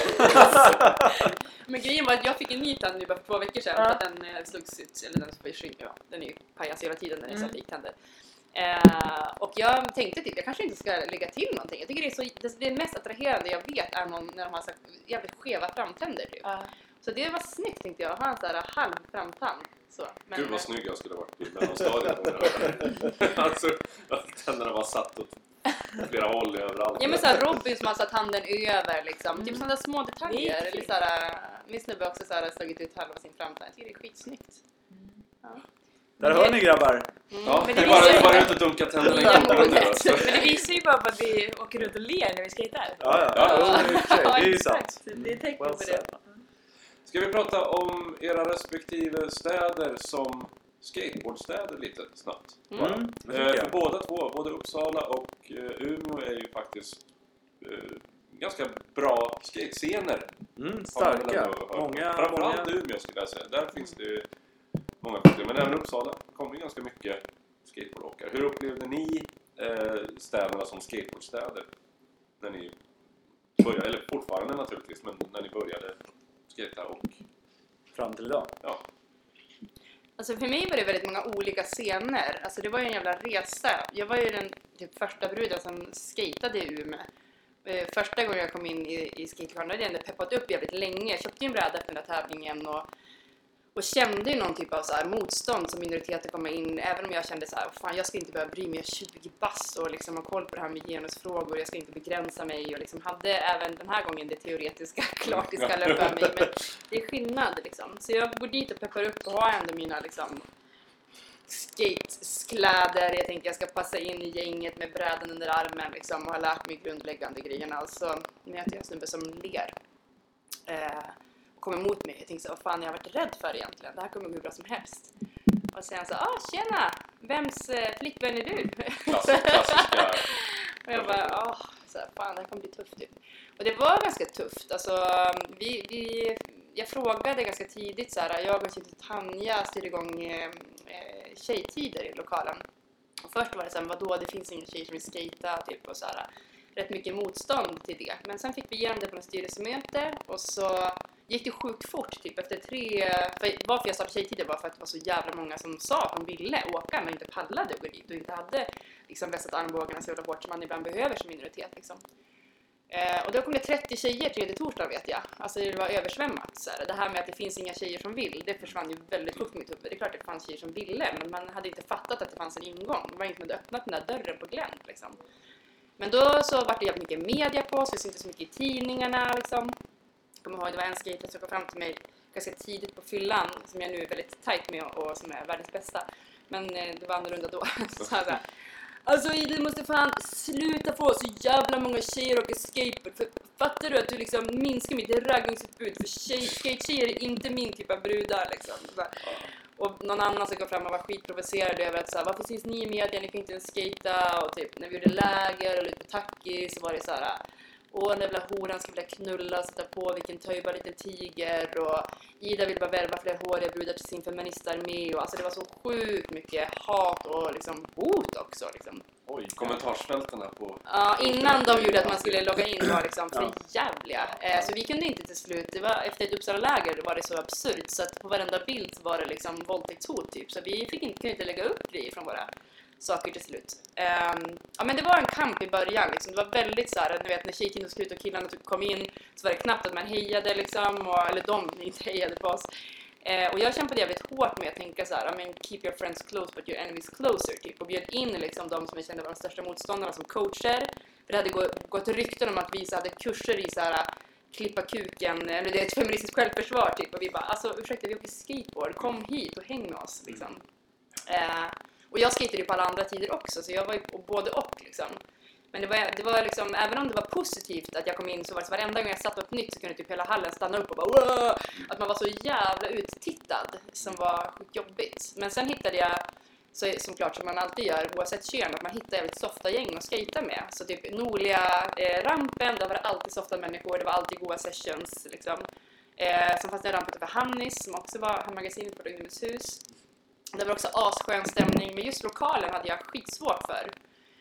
Men grejen var att jag fick en ny tand nu bara för två veckor sedan. Ja. För att den eh, slogs ut, eller den får ju ja, den är ju pajas hela tiden när det är så Mm. att det gick tänder. Eh, och jag tänkte typ, jag kanske inte ska lägga till någonting. Jag tycker det är så, det, det mest attraherande jag vet är någon när de har sagt jävligt skeva framtänder typ. Ja. Så det var snyggt tänkte jag, att ha en sån här halv framtand. Så, men, Gud vad eh, snygg jag skulle ha varit i mellanstadiet. Alltså, att tänderna var satt åt flera håll överallt. Ja men såhär Robin som har satt handen över liksom. Mm. Typ sådana där små Det detaljer. är Eller fint. såhär, min snubbe har också såhär slagit ut halva sin framtand. Jag tycker det är skitsnyggt. Ja. Där hör ni grabbar. Mm. Ja, Men det det är bara, visar ju- bara ut och dunka tänderna i Ja, jorden nu men- alltså. Men det visar ju bara på att vi åker runt och ler när vi skejtar. Ja, ja. Ja, ja. Jo, i och för sig, det är ju exakt. sant. Det är tecken Well på said. det. Ska vi prata om era respektive städer som skateboardstäder lite snabbt? Mm. Mm, det tycker Eh, jag. för båda två, både Uppsala och eh, Umeå är ju faktiskt eh, ganska bra skatescener. Mm, har man väl starka. ändå hört. Många, Framförallt många. Umeå skulle jag säga. Där finns det ju många problem. Men även Uppsala kommer ju ganska mycket skateboardåkare. Hur upplevde ni eh, städerna som skateboardstäder? När ni började, eller fortfarande naturligtvis, men när ni började skata och Fram till idag. ja. Alltså för mig var det väldigt många olika scener. Alltså det var ju en jävla resa. Jag var ju den typ första bruden som skatade i Umeå. Eh, Första gången jag kom in i, i skatekartan hade jag ändå peppat upp jävligt länge. Jag köpte ju en bräda för den där tävlingen och, och kände ju någon typ av så här motstånd som minoritet att komma in. Även om jag kände så här, fan jag ska inte behöva bry mig, jag är tjugo bass och liksom ha koll på det här med genusfrågor. Jag ska inte begränsa mig och liksom hade även den här gången det teoretiska klart i skallen för mig. Men det är skillnad liksom. Så jag går dit och peppar upp och har ändå mina liksom skateskläder. Jag tänker jag ska passa in i gänget med brädan under armen liksom och har lärt mig grundläggande grejerna. Och så möter jag en snubbe som ler. Eh, och kommer emot mig. Jag tänkte så, vad fan jag har varit rädd för egentligen. Det här kommer gå hur bra som helst. Och sen så, ah tjena! Vems eh, flickvän är du? Klassisk, klassiska. Och jag bara, ah, så här, fan det här kommer bli tufft typ. Och det var ganska tufft. Alltså, vi, vi, jag frågade ganska tidigt så här, jag och Tanja styrde igång eh, tjejtider i lokalen. Och först var det så här, vadå, det finns ingen tjej som vill skata typ och så här, rätt mycket motstånd till det. Men sen fick vi igenom det på en styrelsemöte och så gick det sjukt fort typ efter tre, för varför jag startade tjejtider var för att det var så jävla många som sa att de ville åka men inte pallade att gå dit och inte hade liksom vässat armbågarna så jävla hårt som man ibland behöver som minoritet liksom. Eh, och då kom det trettio tjejer tredje torsdag vet jag. Alltså det var översvämmat så här. Det här med att det finns inga tjejer som vill, det försvann ju väldigt fort i mitt huvud. Det är klart att det fanns tjejer som ville, men man hade inte fattat att det fanns en ingång. Det var inte med att öppnat den där dörren på glänt liksom. Men då så var det jävligt mycket media på, så det syntes så mycket i tidningarna liksom. Jag kommer ihåg, det var en skater som kom fram till mig ganska tidigt på fyllan, som jag nu är väldigt tajt med och som är världens bästa. Men eh, det var annorlunda då. Så så här, alltså du måste fan sluta få så jävla många tjejer och skateboard. För fattar du att du liksom minskar mitt raggningsutbud? För tjej, skate-tjejer är inte min typ av brudar liksom. Så här. Och någon annan som kom fram och var skitprovocerad över att så här, varför syns ni i media, ni kan inte ens skata. Och typ när vi gjorde läger och lite på tacky så var det så här, åh den jävla horan ska vilja knulla och sätta på vilken töjbar liten tiger. Och Ida vill bara värva fler håriga brudar till sin feministarmé. Och alltså det var så sjukt mycket hat och liksom hot också liksom. Oj, kommentarsfälten här på... Ja, innan de gjorde att man skulle logga in var liksom för Ja. jävliga. Eh, så vi kunde inte till slut, det var, efter ett Uppsala-läger var det så absurt så att på varenda bild var det liksom våldtäktshot typ. Så vi fick inte, kunde inte lägga upp grejer från våra saker till slut. Um, ja men det var en kamp i början liksom. Det var väldigt så här, ni vet när tjejtiden skulle ut och killarna typ kom in så var det knappt att man hejade liksom. Och, eller de inte hejade på oss. Eh, och jag kämpade jävligt hårt med att tänka så här, I mean, keep your friends close but your enemies closer typ, och bjöd in liksom de som jag kände var de största motståndarna som coacher. För det hade gått, gått rykten om att vi så hade kurser i så här klippa kuken, eller det är ett feministiskt självförsvar typ, och vi bara, alltså ursäkta vi åker skateboard, kom hit och häng med oss liksom. Eh, och jag skatade ju på alla andra tider också så jag var ju både och liksom. Men det var, det var liksom, även om det var positivt att jag kom in så var det så varenda gång jag satt upp nytt så kunde typ hela hallen stanna upp och bara Wah! Att man var så jävla uttittad som var sjukt jobbigt. Men sen hittade jag, så, som klart som man alltid gör oavsett kön, att man hittar jävligt softa gäng att skata med. Så typ Norliga eh, rampen, där var det alltid softa människor, det var alltid goda sessions liksom. Eh, som fanns det en ramp utanför Hamnis som också var Hamnmagasinet på Ungdomens hus. Det var också asskön stämning, men just lokalen hade jag skitsvårt för.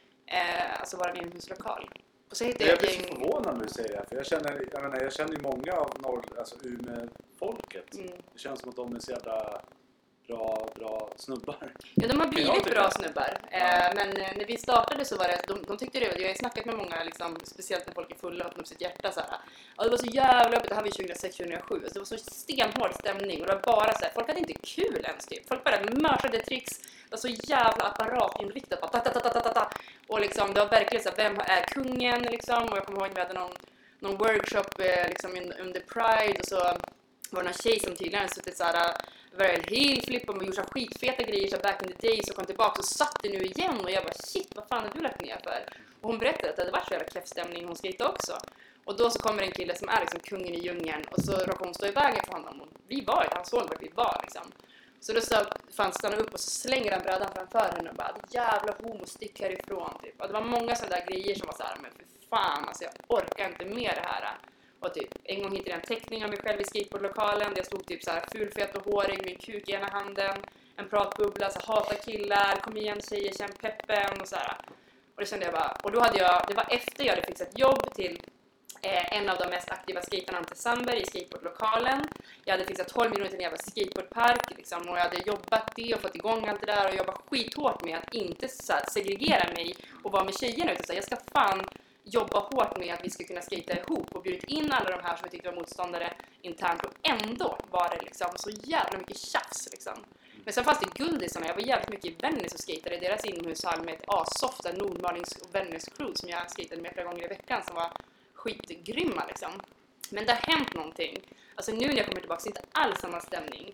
Eh, alltså vara en inomhuslokal. Och så hittade Jag jag blir ett så gäng... förvånad när du säger det. För jag känner, jag menar, jag känner ju många av norr, alltså Umeå-folket. Mm. Det känns som att de är så jävla bra, bra snubbar. Ja, de har jag blivit tycka. bra snubbar. Ja. Eh, men eh, när vi startade så var det, de, de tyckte det, jag har snackat med många, liksom, speciellt när folk är fulla och öppnar upp sitt hjärta så här. Ja, det var så jävla öppet, det här var tjugohundrasex tjugohundrasju, alltså, det var så stenhård stämning och det var bara så här, folk hade inte kul ens typ. Folk bara mörsade tricks, det var så jävla apparatinriktat, bara, ta, ta, ta, ta, ta, ta. Och liksom, det var verkligen så här, vem är kungen liksom, och jag kommer ihåg att vi hade någon, någon workshop eh, liksom under Pride och så var det någon tjej som tydligen hade suttit så här, var en hel flip och gjort så skitfeta grejer så back in the days och kom tillbaka och satt det nu igen och jag bara shit, vad fan har du lagt ner för? Och hon berättade att det hade varit så jävla kräftstämning hon skejtade också. Och då så kommer en kille som är liksom kungen i djungeln och så råkar hon stå i vägen för honom och vi var inte, han såg vart vi var liksom. Så då så fanns stanna upp och så slänger han brädan framför henne och bara jävla homo, stick härifrån typ. Och det var många sådana där grejer som var så här, men för fan alltså jag orkar inte med det här. Och typ, en gång hittade jag en teckning av mig själv i skateboardlokalen där jag stod typ så här fulfet och hårig med en kuk i ena handen, en pratbubbla, så hata killar, kom igen tjejer, känn peppen och så här. Och det kände jag bara, och då hade jag, det var efter jag hade fixat jobb till eh, en av de mest aktiva skaterna till Sandberg i skateboardlokalen. Jag hade fixat tolv miljoner till en jävla skateboardpark liksom, och jag hade jobbat det och fått igång allt det där och jobbat skithårt med att inte så här, segregera mig och vara med tjejerna utan så här, jag ska fan jobba hårt med att vi ska kunna skata ihop och bjudit in alla de här som jag tyckte var motståndare internt och ändå var det liksom så jävla mycket tjafs liksom. Men sen fanns det guldisarna, jag var jävligt mycket i Vännäs och skatade i deras inomhushall med ett assofta Nordmalings och Vännäs crew som jag skatade med flera gånger i veckan som var skitgrymma liksom. Men det har hänt någonting. Alltså nu när jag kommer tillbaka så är det inte alls samma stämning.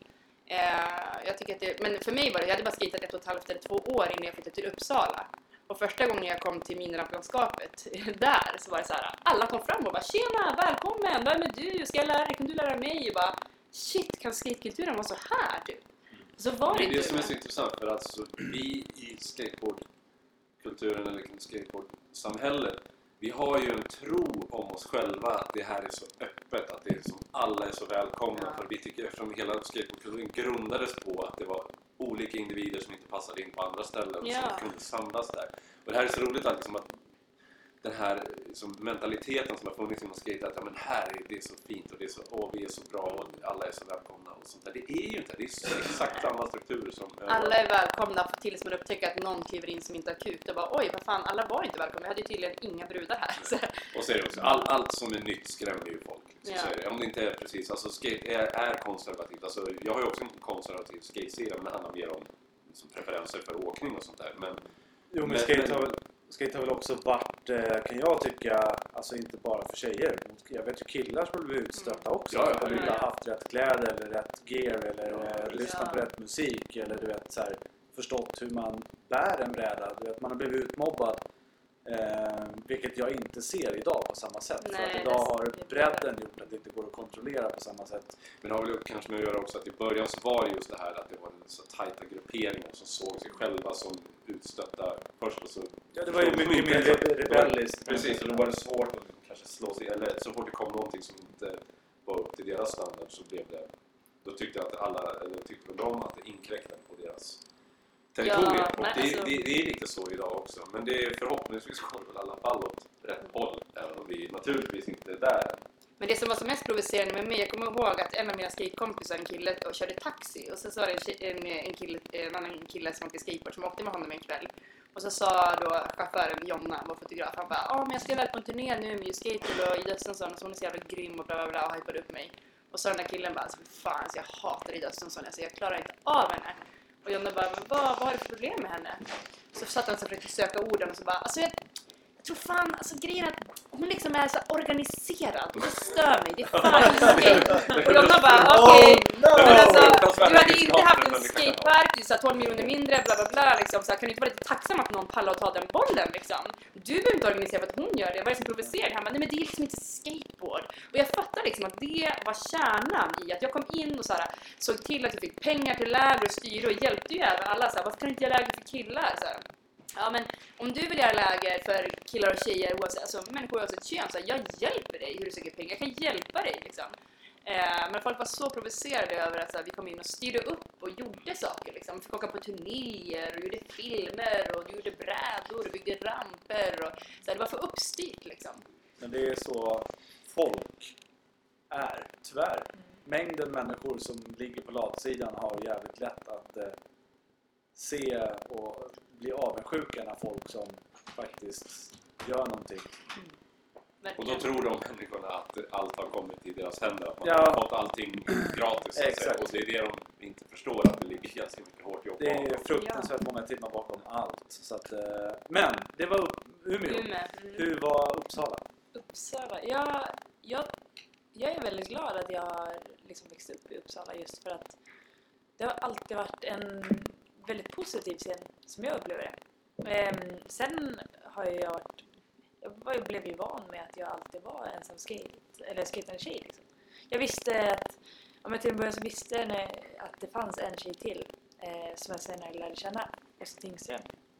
Eh, jag tycker att det, men för mig var det, jag hade bara skatat ett och ett halvt eller två år innan jag flyttade till Uppsala. Och första gången jag kom till mineramplandskapet där så var det så här, alla kom fram och bara tjena, välkommen, vem är du? Ska jag lära dig? Kan du lära mig? Och bara shit, kan skatekulturen vara så här typ? Så var det Det är inte. det som är så intressant för alltså vi i skateboardkulturen eller skateboardsamhället, vi har ju en tro om oss själva att det här är så öppet, att det är som alla är så välkomna. Ja. För vi tycker eftersom hela skateboardkulturen grundades på att det var olika individer som inte passade in på andra ställen Ja. som kunde samlas där. Och det här är så roligt att, liksom, att den här liksom, mentaliteten som har funnits inom skate, att ja, men här är det så fint och det är så, åh, vi är så bra och alla är så välkomna och sånt där. Det är ju inte, det är så exakt samma struktur som Alla är välkomna tills man upptäcker att någon kliver in som inte har kuk. Det bara oj, vad fan, alla var inte välkomna. Jag hade tydligen inga brudar här. Så. Och så är det också, all, allt som är nytt skrämmer ju folk. Liksom, Ja. så är det. Om det inte är precis, alltså skate är, är konservativt. Alltså, jag har ju också en konservativ skate-sida, men det handlar mer om liksom, preferenser för åkning och sånt där. Men, Jo, men men- skate har väl, skate har väl också varit, eh, kan jag tycka, alltså inte bara för tjejer. Jag vet ju killar som har blivit utstötta också. Ja, ja, för att de ja, inte har ja. haft rätt kläder eller rätt gear eller Ja, eh, lyssnat ja. på rätt musik eller du vet så här, förstått hur man bär en bräda. Du vet, man har blivit utmobbad Eh, vilket jag inte ser idag på samma sätt. Nej, för att idag det- har bredden gjort att det inte går att kontrollera på samma sätt. Men det har väl kanske med att göra också att i början så var det just det här att det var så tajta grupperingar som såg sig själva som utstötta först och så... Ja, det var ju mycket mer Det var- rebelliskt. Precis, och då var det svårt att kanske slå sig, eller så fort det kom någonting som inte var upp till deras standard så blev det, då tyckte jag att alla, eller tyckte väl de att det inkräktade på deras territorium. Ja, och nej, det, alltså- det, det är lite så idag också, men det är förhoppningsvis går det väl i alla fall åt rätt håll, även om vi naturligtvis inte är där. Men det som var så mest provocerande med mig, jag kommer ihåg att en av mina skatekompisar, en kille, och körde taxi. Och så sa det en, tjej- en, en, kille, en annan kille som åkte skateboard som åkte med honom en kväll. Och så sa då chauffören Jonna, vår fotograf, han bara ja men jag ska väl på en turné nu med Skater och Ida Östensson och så hon är så jävla grym och bla bla bla och hypade upp mig. Och så den där killen bara alltså fan så jag hatar Ida Östensson, alltså jag klarar inte av henne. Och Jonna bara men vad, vad har du för problem med henne? Så satt han så försökte söka orden och så bara alltså jag Jag tror fan, alltså grejen är att hon liksom är så organiserad och det stör mig, det är fan inte skate. Och Jonna bara, okej, Oh, men alltså, Fruktansvärt du hade inte haft en egenskaper, skatepark, du sa tolv miljoner mindre, bla bla bla, liksom, så här, kan du inte vara lite tacksam att någon pallar och tar den bollen, liksom? Du behöver inte organisera för att hon gör det, vad är det som provocerar? Han bara, nej men det är liksom inte skateboard. Och jag fattar liksom att det var kärnan i att jag kom in och så här, såg till att jag fick pengar till läger och styre och hjälpte ju även alla, så här, varför kan du inte göra läger för killar? Så här. Ja men om du vill göra läger för killar och tjejer oavsett, alltså människor oavsett kön, så här, jag hjälper dig hur du söker pengar, jag kan hjälpa dig liksom. Eh, men folk var så provocerade över att så här, vi kom in och styrde upp och gjorde saker liksom. Vi fick åka på turnéer och gjorde filmer och gjorde brädor och byggde ramper och så här, det var för uppstyrt liksom. Men det är så folk är, tyvärr. Mängden människor som ligger på latsidan har jävligt lätt att eh, se och bli avundsjuka när folk som faktiskt gör någonting. Och då tror de människorna att allt har kommit i deras händer, att man Ja. har fått allting gratis. Så att säga. Exakt. Och det är det de inte förstår, att det ligger ganska mycket hårt jobb Det är bakom. fruktansvärt många timmar bakom allt. Så att, eh, men det var upp, Umeå. Umeå. Mm. Hur var Uppsala? Uppsala. Jag, jag, jag är väldigt glad att jag har liksom växt upp i Uppsala just för att det har alltid varit en väldigt positiv scen som jag upplever det. Ehm, sen har jag varit, jag var- jag blev ju van med att jag alltid var ensam skate, eller skatande tjej liksom. Jag visste att, om jag till en början så visste jag när, att det fanns en tjej till eh, som jag senare lärde känna, Åsa Tingström.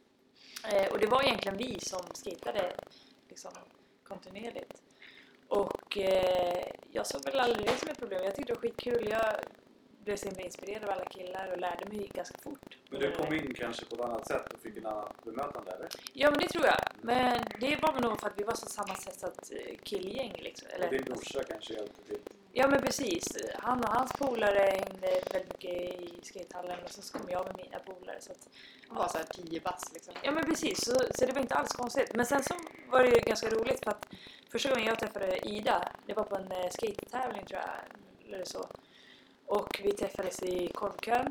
Eh, och det var egentligen vi som skatade liksom kontinuerligt. Och eh, jag såg väl aldrig det som ett problem. Jag tyckte det var skitkul. Jag blev så himla inspirerad av alla killar och lärde mig ganska fort. Men du kom in kanske på ett annat sätt och fick en annan bemötande, eller? Ja, men det tror jag. Men det var väl nog för att vi var så sammansatt eh, killgäng liksom. Eller, Och din brorsa kanske hjälpte till. Ja, men precis. Han och hans polare hängde väldigt mycket i skatehallen och så kom jag med mina polare. Så att, Det var så här tio bass liksom. ja, men precis. Så, så det var inte alls konstigt. Men sen så var det ju ganska roligt för att första gången jag träffade Ida, det var på en eh, skate-tävling tror jag, eller så. Och vi träffades i korvkön.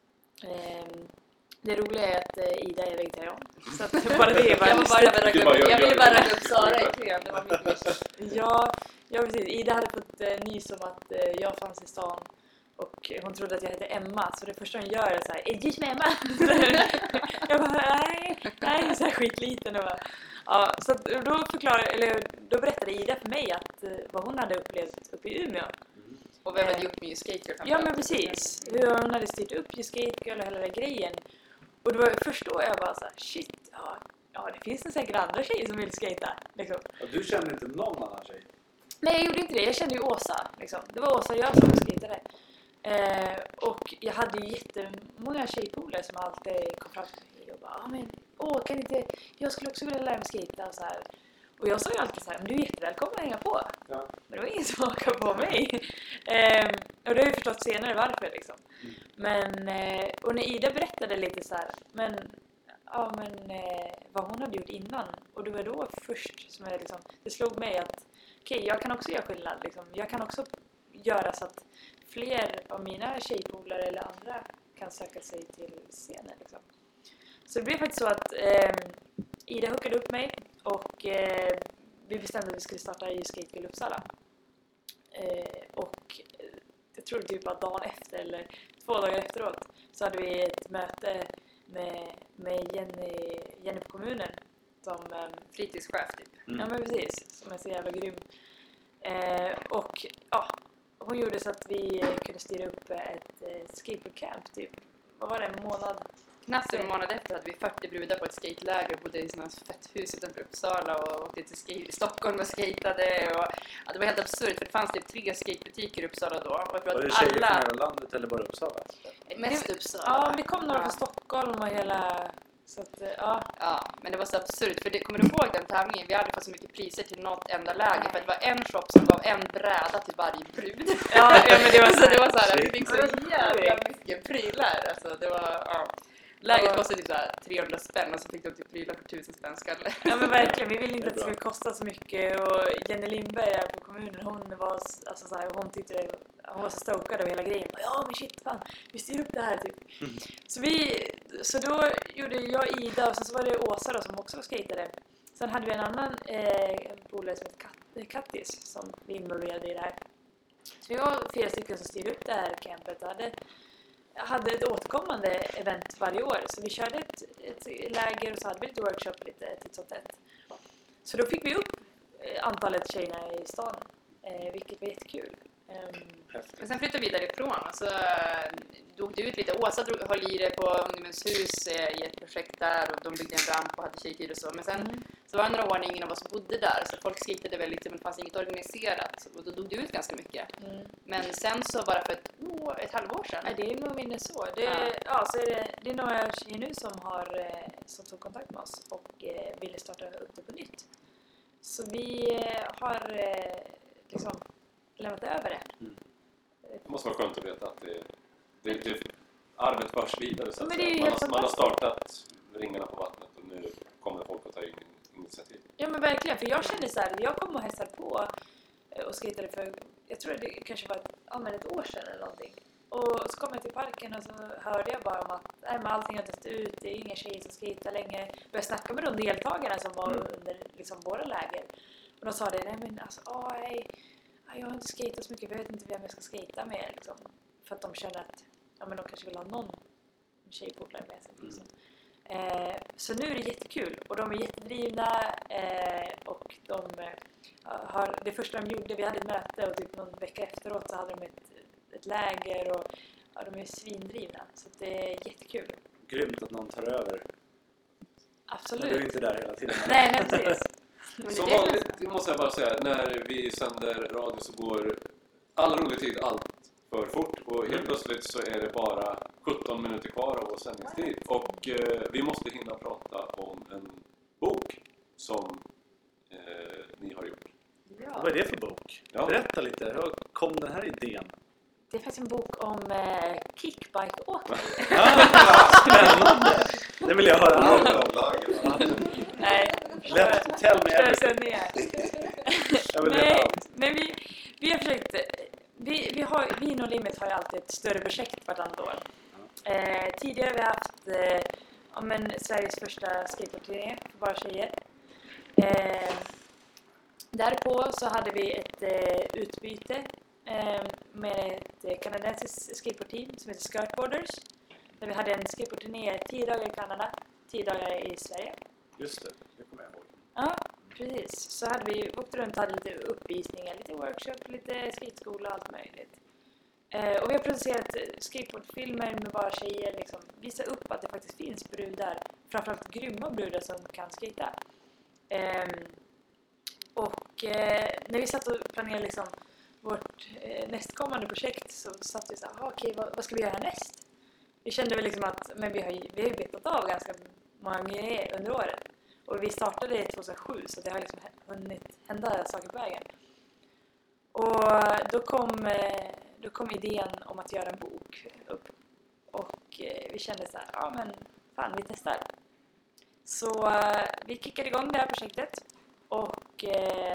Ehm, det roliga är att eh, Ida är vegetarian. Så att bara det var Jag, var bara ragga Det var upp, jag- jag ville jag- bara ragga upp Sara i kön, det var mitt nisch. Ja, ja, precis. Ida hade fått eh, nys om att eh, jag fanns i stan. Och hon trodde att jag hette Emma. Så det första hon gör är så här: är du som Emma? Jag bara, nej, nej, så här skitliten. Och bara, ja, så att då förklarade, eller då berättade Ida för mig att eh, vad hon hade upplevt uppe i Umeå. Och vem hade gjort med Skater? Ja, men precis. Hur hon hade styrt upp ju Skate Girl och hela den grejen. Och det var först då jag bara så här, shit, ja, ja, det finns det säkert andra tjejer som vill skata. Liksom. Och du kände inte någon annan tjej? Nej, jag gjorde inte det. Jag kände ju Åsa. Liksom. Det var Åsa och jag som skejtade. Eh, och jag hade ju jättemånga tjejpolare som alltid kom fram till mig och bara, ah, men, åh, kan inte, jag skulle också vilja lära mig skejta och så här. Och jag sa ju alltid så här, men du är jättevälkommen att hänga på. Ja. Men det var ingen som hakade på mig. eh, och det har jag förstått senare varför liksom. Mm. Men, eh, och när Ida berättade lite så här, men, ja, men eh, vad hon hade gjort innan. Och det var då först som jag liksom, det slog mig att okej, okay, jag kan också göra skillnad. Liksom. Jag kan också göra så att fler av mina tjejpolare eller andra kan söka sig till scenen. Liksom. Så det blev faktiskt så att eh, Ida hookade upp mig och eh, vi bestämde att vi skulle starta i Skate Girl Uppsala. Eh, och eh, jag tror typ att dagen efter eller två dagar efteråt så hade vi ett möte med, med Jenny, Jenny på kommunen som eh, Fritidschef typ. Mm. ja men precis, som är så jävla grym. Eh, och ja, hon gjorde så att vi kunde styra upp ett eh, skateboardcamp typ. Vad var det, en månad? Knappt en månad efter hade vi fyrtio brudar på ett skateläger och bodde i sådana fett hus utanför Uppsala och åkte till skate i Stockholm och skatade. Och, ja, det var helt absurt för det fanns typ tre skatebutiker i Uppsala då. Och jag tror Var det att tjejer från alla... hela landet eller bara Uppsala? Mest Uppsala. Ja, det kom några Ja. från Stockholm och hela... Så att, eh, ja. Ja, men det var så absurt. För det, kommer du ihåg den tävlingen? Vi hade fått så mycket priser till något enda läger. För att det var en shop som gav en bräda till varje brud. Ja, ja, men det var Så det var så här, vi Shit. fick så jävla mycket prylar. Alltså, det var, ja. Läget Ja. kostade typ så här trehundra spänn och så fick de typ prylar för tusen spänn skalle. Ja men verkligen, vi ville inte Det är att det bra. skulle kosta så mycket och Jenny Lindberg är på kommunen, hon var s- alltså så här, hon tyckte det, hon var så stokad över hela grejen. Ja men shit fan, vi styr upp det här typ. Mm. Så vi, så då gjorde jag Ida och sen så var det Åsa då som också skatade. Sen hade vi en annan eh, polare som heter Kat- Kattis som vi involverade i det här. Så vi var fyra stycken som styrde upp det här campet och hade hade ett återkommande event varje år. Så vi körde ett, ett läger och så hade vi lite workshop lite titt som tätt. Så då fick vi upp eh, antalet tjejerna i stan, eh, vilket var jättekul. Um, Men sen flyttade vi därifrån och så äh, dog det ut lite. Åsa drog, höll i det på Ungdomens hus eh, i ett projekt där och de byggde en ramp och hade tjejtid och så. Men sen Mm. så var det några år när ingen av oss bodde där så folk skejtade väldigt men det fanns inget organiserat och då dog det ut ganska mycket. mm. Men sen så bara för ett, år, ett halvår sedan. Nej, det är nog mindre så. Det, Ja. ja, så är det, det är några tjejer nu som har eh, som tog kontakt med oss och eh, ville starta upp det på nytt. Så vi eh, har eh, liksom lämnat över det. Mm. Det måste vara skönt att veta att det, det, det arvet förs vidare. Så att Men det är ju säga. Man, helt har, man har fantastiskt. startat ringarna på vattnet och nu kommer folk att ta in initiativ. Ja men verkligen, för jag kände så här, jag kom och hälsade på eh, och skejtade för, jag tror det kanske var ett, ja, men ett år sedan eller någonting. Och så kom jag till parken och så hörde jag bara om att nej, men allting har dött ut, det är inga tjejer som skejtar längre. Började snacka med de deltagarna som var Mm. under liksom, våra läger. Och de sa det, nej men alltså, åh, nej, jag har inte skejtat så mycket, jag vet inte vem jag ska skejta med. Liksom. För att de känner att ja, men de kanske vill ha någon tjejpolare med sig. Liksom. Eh, så nu är det jättekul och de är jättedrivna eh, och de eh, har, det första de gjorde, vi hade ett möte och typ någon vecka efteråt så hade de ett, ett läger och ja, de är svindrivna så det är jättekul. Grymt att någon tar över. Absolut. Men du är inte där hela tiden. Nej, nej precis. Men det Som är det vanligt det måste jag bara säga, när vi sänder radio så går all rolig tid allt för fort och helt plötsligt så är det bara sjutton minuter kvar av vår sändningstid och eh, vi måste hinna prata om en bok som eh, ni har gjort. Ja. Vad är det för bok? Ja. Berätta lite, hur kom den här idén? Det är faktiskt en bok om eh, kickbike-åkning. Ah, spännande! Det vill jag höra allt om. Nej, Let, tell me förstör everything. sändningar. Jag vill veta Nej, allt. men vi, vi har försökt, vi, vi, har, vi inom Limit har ju alltid ett större projekt vartannat år. Eh, tidigare har vi haft eh, ja, men, Sveriges första skateboardturné för bara tjejer. Eh, därpå så hade vi ett eh, utbyte eh, med ett eh, kanadensiskt skateboardteam som heter Skirtboarders. Där vi hade en skateboardturné tio dagar i Kanada, tio dagar i Sverige. Just det, det kommer jag ihåg. Ja, precis. Så hade vi åkt runt och hade lite uppvisningar, lite workshop, lite skateskola och allt möjligt. Eh, och vi har producerat eh, skateboardfilmer med bara tjejer, liksom, visa upp att det faktiskt finns brudar, framförallt grymma brudar som kan skata. Eh, och eh, när vi satt och planerade liksom, vårt eh, nästkommande projekt så satt vi så här, ah, okej, vad, vad ska vi göra näst? Vi kände väl liksom att men vi har ju vi har ju betat av ganska många grejer under året. Och vi startade tjugohundrasju så det har liksom hunnit hända saker på vägen. Och då kom, då kom idén om att göra en bok upp. Och vi kände så här, ja men fan vi testar. Så vi kickade igång det här projektet. Och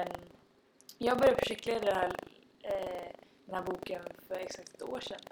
jag började projektleda det här, den här boken för exakt ett år sedan.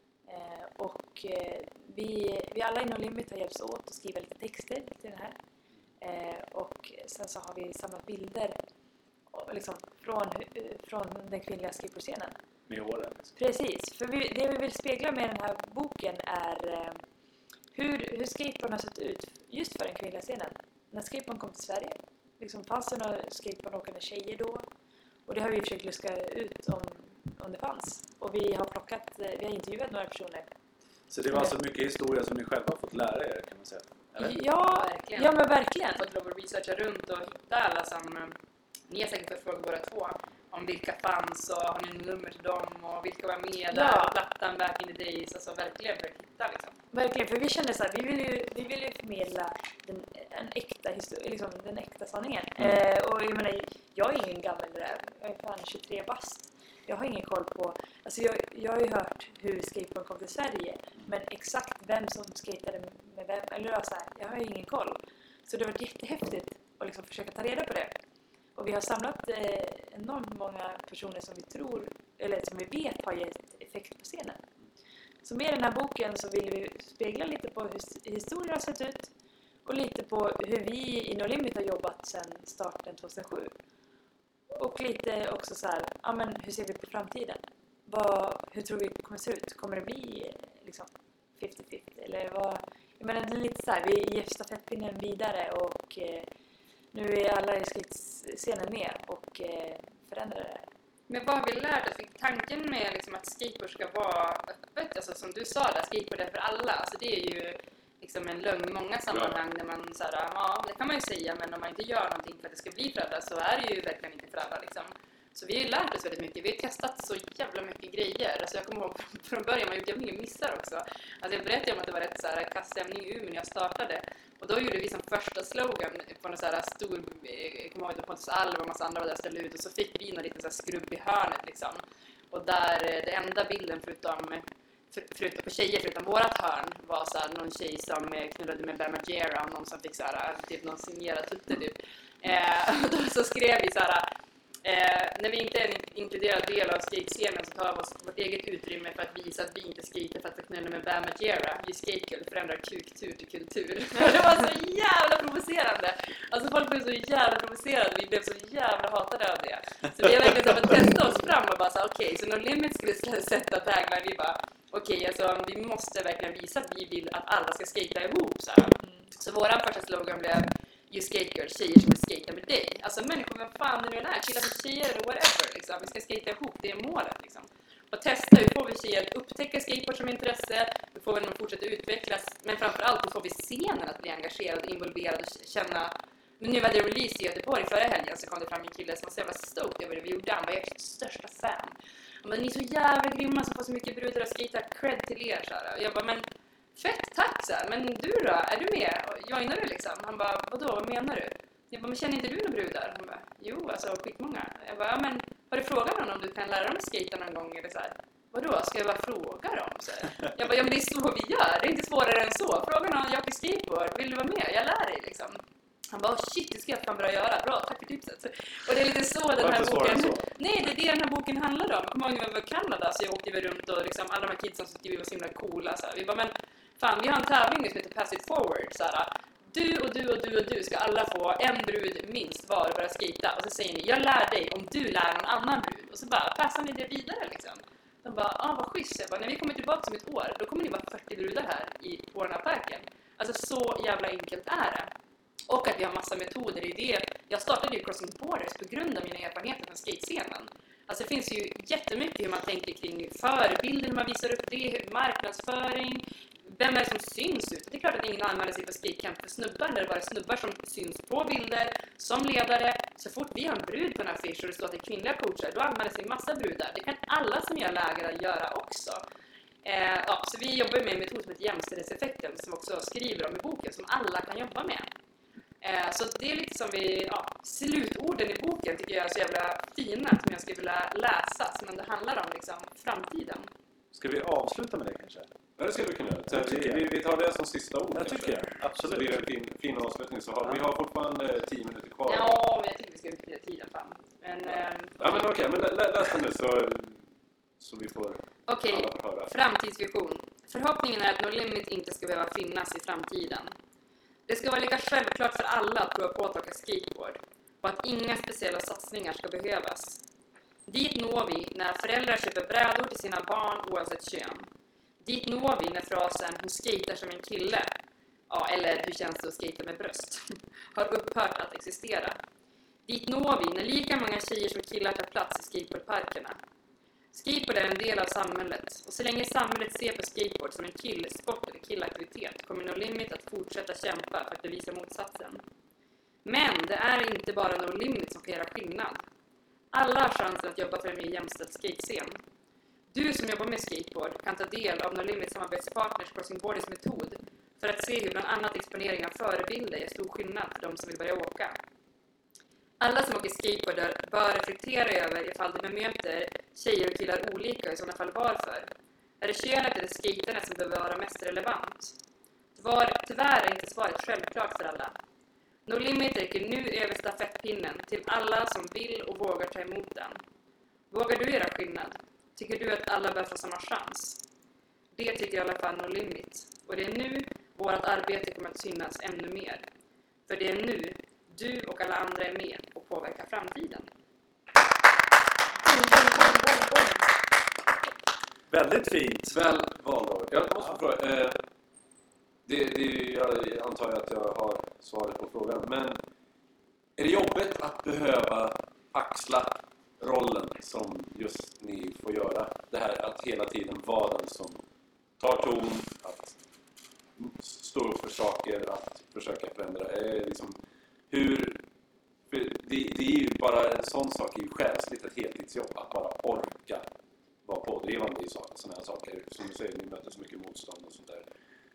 Och vi, vi alla inom Limit har hjälpts åt att skriva lite texter till den här. Eh, och sen så har vi samlat bilder och liksom, från, från den kvinnliga skateboardscenen. Med åren. Precis, för vi, det vi vill spegla med den här boken är eh, hur, hur skateboarden har sett ut just för den kvinnliga scenen. när skateboarden kom till Sverige. Liksom, fanns det några skateboardåkande tjejer då? Och det har vi försökt luska ut om, om det fanns. Och vi har plockat, vi har intervjuat några personer. Så det var alltså mycket historia som ni själva har fått lära er, kan man säga? Eller? Ja, Verkligen. ja men verkligen. Jag har fått lov att researcha runt och hitta alla som... Ni har säkert fått fråga båda två om vilka fanns och har ni nummer till dem och vilka var med där Ja. på plattan back in the days. Alltså verkligen för att hitta liksom. Verkligen, för vi kände så här, vi vill ju, vi vill ju förmedla den, en äkta historia, liksom den äkta sanningen. Mm. Eh, och jag menar, jag är ingen gammal räv, jag är fan tjugotre bast. Jag har ingen koll på, alltså jag, jag har ju hört hur skateboard kom till Sverige, men exakt vem som skatade med vem, eller så här, jag har ju ingen koll. Så det har varit jättehäftigt att liksom försöka ta reda på det. Och vi har samlat eh, enormt många personer som vi tror, eller som vi vet har gett effekt på scenen. Så med den här boken så vill vi spegla lite på hur historien har sett ut och lite på hur vi i No Limit har jobbat sedan starten tjugohundrasju. Och lite också så här, ja men hur ser vi på framtiden? Vad, hur tror vi det kommer se ut? Kommer det bli liksom femtio femtio? Eller vad? Jag menar det är lite så här, vi ger stafettpinnen vidare och eh, nu är alla i scenen med och eh, förändrar det. Men vad har vi lärt oss? Tanken med liksom att skateboard ska vara öppet, alltså som du sa där, skateboard är för alla. Alltså det är ju liksom en lögn i många sammanhang där man så här, ja det kan man ju säga, men om man inte gör någonting för att det ska bli för alla så är det ju verkligen inte för alla liksom. Så vi har ju lärt oss väldigt mycket. Vi har testat så jävla mycket grejer. Alltså jag kommer ihåg från början, man har gjort jävla mycket missar också. Alltså jag berättade om att det var rätt så här kasstämning i Umeå när jag startade. Och då gjorde vi som första slogan på en så här stor, jag kommer ihåg att Pontus Alva och en massa andra var där ställde ut. Och så fick vi en liten så här skrubb i hörnet liksom. Och där det enda bilden förutom, för, förutom på tjejer förutom vårat hörn var så här någon tjej som knullade med Bam Margera och någon som fick så här typ någon signerad tutte typ. Eh, och då så skrev vi så här. Eh, när vi inte är en inkluderad del av skate-scenen så tar vi oss vårt eget utrymme för att visa att vi inte skater för att förknälla med Bam Margera. Vi skater förändrar kuktur till kultur. Det var så jävla provocerande. Alltså folk blev så jävla provocerade. Vi blev så jävla hatade av det. Så vi har verkligen fått testa oss fram och bara så okej, okay, så No Limit skulle sätta tagline. Vi bara okej, okay, alltså vi måste verkligen visa att vi vill att alla ska skata ihop så här. Så våran första slogan blev You skate girl, tjejer som vill skata med dig. Alltså människor, vem fan är det är? Killar med tjejer eller whatever liksom. Vi ska skata ihop, det är målet liksom. Och testa, hur får vi tjejer att upptäcka skateboard som intresse? Hur får vi dem att fortsätta utvecklas? Men framförallt, hur får vi scenen att bli engagerad och involverad och känna. Men nu var det release i Göteborg förra helgen så kom det fram en kille som var så jävla stoked över det vi gjorde. Han var ert största fan. Men ni är så jävla grymma som får så mycket brudar att skata. Cred till er så här. Och jag bara, men fett, tack så här. Men du då, är du med? Joinar du liksom? Han bara, vadå, vad menar du? Jag bara, men känner inte du några brudar? Han bara, jo, alltså skitmånga. Jag bara, ja men har du frågat någon om du kan lära dem att skata någon gång? Eller så här, vadå, ska jag bara fråga dem? Så här. Jag bara, ja men det är så vi gör. Det är inte svårare än så. Fråga någon, jag åker skateboard. Vill du vara med? Jag lär dig liksom. Han bara, oh, shit, det ska jag fan bra göra. Bra, tack för tipset. Och det är lite så den här boken... Nej, det är det den här boken handlar om. Många var i Kanada så jag åkte vi runt och liksom, alla de här kidsen som tyckte vi var så himla coola. Så här. Vi bara, men fan, vi har en tävling som heter Pass It Forward. Så här, du och du och du och du ska alla få en brud minst var och börja skata. Och så säger ni, jag lär dig om du lär någon annan brud. Och så bara passar ni det vidare liksom. De bara, ah vad schysst. Jag bara, när vi kommer tillbaka om ett år, då kommer ni vara fyrtio brudar här i, på den här parken. Alltså så jävla enkelt är det. Och att vi har massa metoder i det. Jag startade ju Crossing Borders på grund av mina erfarenheter från skatescenen. Alltså det finns ju jättemycket hur man tänker kring förebilder, hur man visar upp det, marknadsföring. Vem är det som syns ut? Det är klart att ingen använder sig på skatecamp för snubbar när det bara är snubbar som syns på bilder som ledare. Så fort vi har en brud på en affisch och det står att det är kvinnliga coacher, då använder sig massa brudar. Det kan alla som gör lägare göra också. Eh, ja, så vi jobbar med en metod som heter jämställdhetseffekten som också skriver om i boken som alla kan jobba med. Eh, så det är lite som vi, ja, slutorden i boken tycker jag är så jävla fina som jag skulle vilja läsa, men det handlar om liksom framtiden. Ska vi avsluta med det kanske? Ja, det ska vi kunna göra. Så vi, vi, vi tar det som sista ord. Jag tycker jag, absolut. Så det är en fin, fin avslutning. Så har, vi har fortfarande tio minuter kvar. Ja, men jag tycker vi ska utnyttja tiden fan. Men, ja. Eh, ja, men okej, okay, men lä, lä, läs den nu så, så vi får okay. alla får höra. Framtidsvision. Förhoppningen är att No Limit inte ska behöva finnas i framtiden. Det ska vara lika självklart för alla att prova på att åka skateboard och att inga speciella satsningar ska behövas. Dit når vi när föräldrar köper brädor till sina barn oavsett kön. Dit når vi när frasen "hon skater som en kille" ja, eller hur känns det att skata med bröst, har upphört att existera. Dit når vi när lika många tjejer som killar tar plats i skateboardparkerna. Skateboard är en del av samhället, och så länge samhället ser på skateboard som en killsport eller killaktivitet kommer No Limit att fortsätta kämpa för att bevisa motsatsen. Men det är inte bara No Limit som kan göra skillnad. Alla har chansen att jobba för en mer jämställd skatescen. Du som jobbar med skateboard kan ta del av No Limit samarbetspartners Crossing Borders metod för att se hur bland annat exponering av förebilder gör stor skillnad för de som vill börja åka. Alla som åker skateboard bör reflektera över ifall de bemöter tjejer och killar olika och i sådana fall varför. Är det könet eller skaterna som behöver vara mest relevant? Tyvärr, tyvärr är inte svaret självklart för alla. No Limit räcker nu över stafettpinnen till alla som vill och vågar ta emot den. Vågar du göra skillnad? Tycker du att alla bör få samma chans? Det tycker i alla fall No Limit. Och det är nu vårt arbete kommer att synas ännu mer. För det är nu du och alla andra är med och påverkar framtiden. Väldigt fint. Väl valda. Jag måste fråga. Eh, det, det, jag antar att jag har svaret på frågan. Men är det jobbigt att behöva axla rollen som just ni får göra? Det här att hela tiden vara den som tar ton, att stå upp för saker, att försöka förändra. Är liksom, hur, för det, det är ju bara en sån sak är ju själsligt ett heltidsjobb att bara orka vara pådrivande i sådana här saker. Som du säger, ni möter så mycket motstånd och sånt där.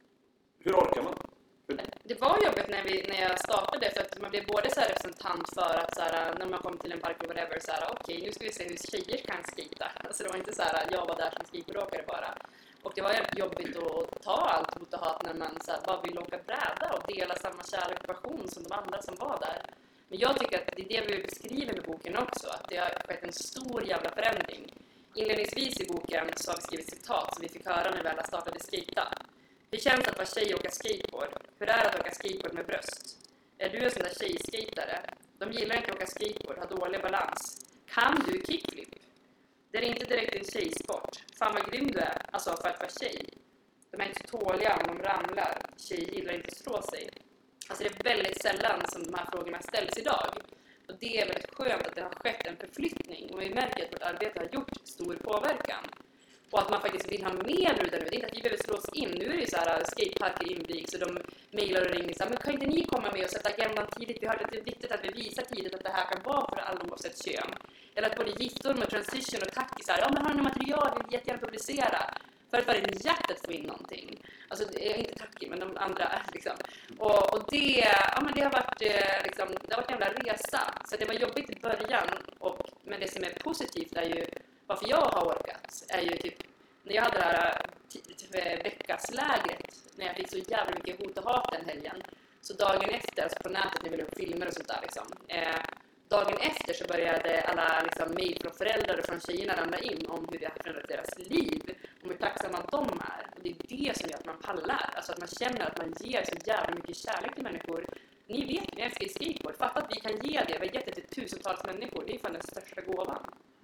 Hur orkar man? Hur? Det var jobbigt när, vi, när jag startade för att man blev både så här representant för att så här, när man kom till en park och whatever så här, okej, nu ska vi se hur tjejer kan skita. Alltså det var inte så här, jag var där som skateboardåkare bara. Och det var jävligt jobbigt att ta allt hot och hat när man så här, bara vill åka bräda och dela samma kärlek och passion som de andra som var där. Men jag tycker att det är det vi beskriver med boken också, att det har skett en stor jävla förändring. Inledningsvis i boken så har vi skrivit citat som vi fick höra när vi väl startade skata. Hur känns det att vara tjej och åka skateboard? Hur är det att åka skateboard med bröst? Är du en sån där tjejskatare? De gillar inte att åka skateboard, har dålig balans. Kan du kickflip? Det är inte direkt en tjejsport. Fan vad grym du är, alltså för att vara tjej. De är inte så tåliga om de ramlar. Tjej gillar inte att slå sig. Alltså det är väldigt sällan som de här frågorna ställs idag. Och det är väldigt skönt att det har skett en förflyttning. Och vi märker att vårt arbete har gjort stor påverkan. Och att man faktiskt vill ha mer ur det nu. Det är inte att vi behöver slås in. Nu är det ju så här skateparker invigs och de mejlar och ringer. Så här, men kan inte ni komma med och sätta agendan tidigt? Vi har hört att det är viktigt att vi visar tidigt att det här kan vara för alla oavsett kön. Eller att både giftor med transition och tackisar. Ja men har ni material? Vi vill jättegärna publicera. För att varje hjärtat få in någonting. Alltså det är inte tacky men de andra liksom. Och, och det, ja, men det har varit liksom, det har varit en jävla resa. Så det var jobbigt i början. Och, men det som är positivt är ju varför jag har orkat är ju typ när jag hade det här typ, veckaslägret när jag fick så jävla mycket hot och hat den helgen. Så dagen efter, alltså på nätet när vi la upp filmer och sånt där liksom. Eh, dagen efter så började alla liksom mejl från föräldrar och från tjejerna ramla in om hur det har förändrat deras liv. Om hur tacksamma de är. Och det är det som gör att man pallar. Alltså att man känner att man ger så jävla mycket kärlek till människor. Ni vet, ni älskar skateboard. Fatta att vi kan ge det. Vi har gett det till tusentals människor. Det är fan den största gåvan.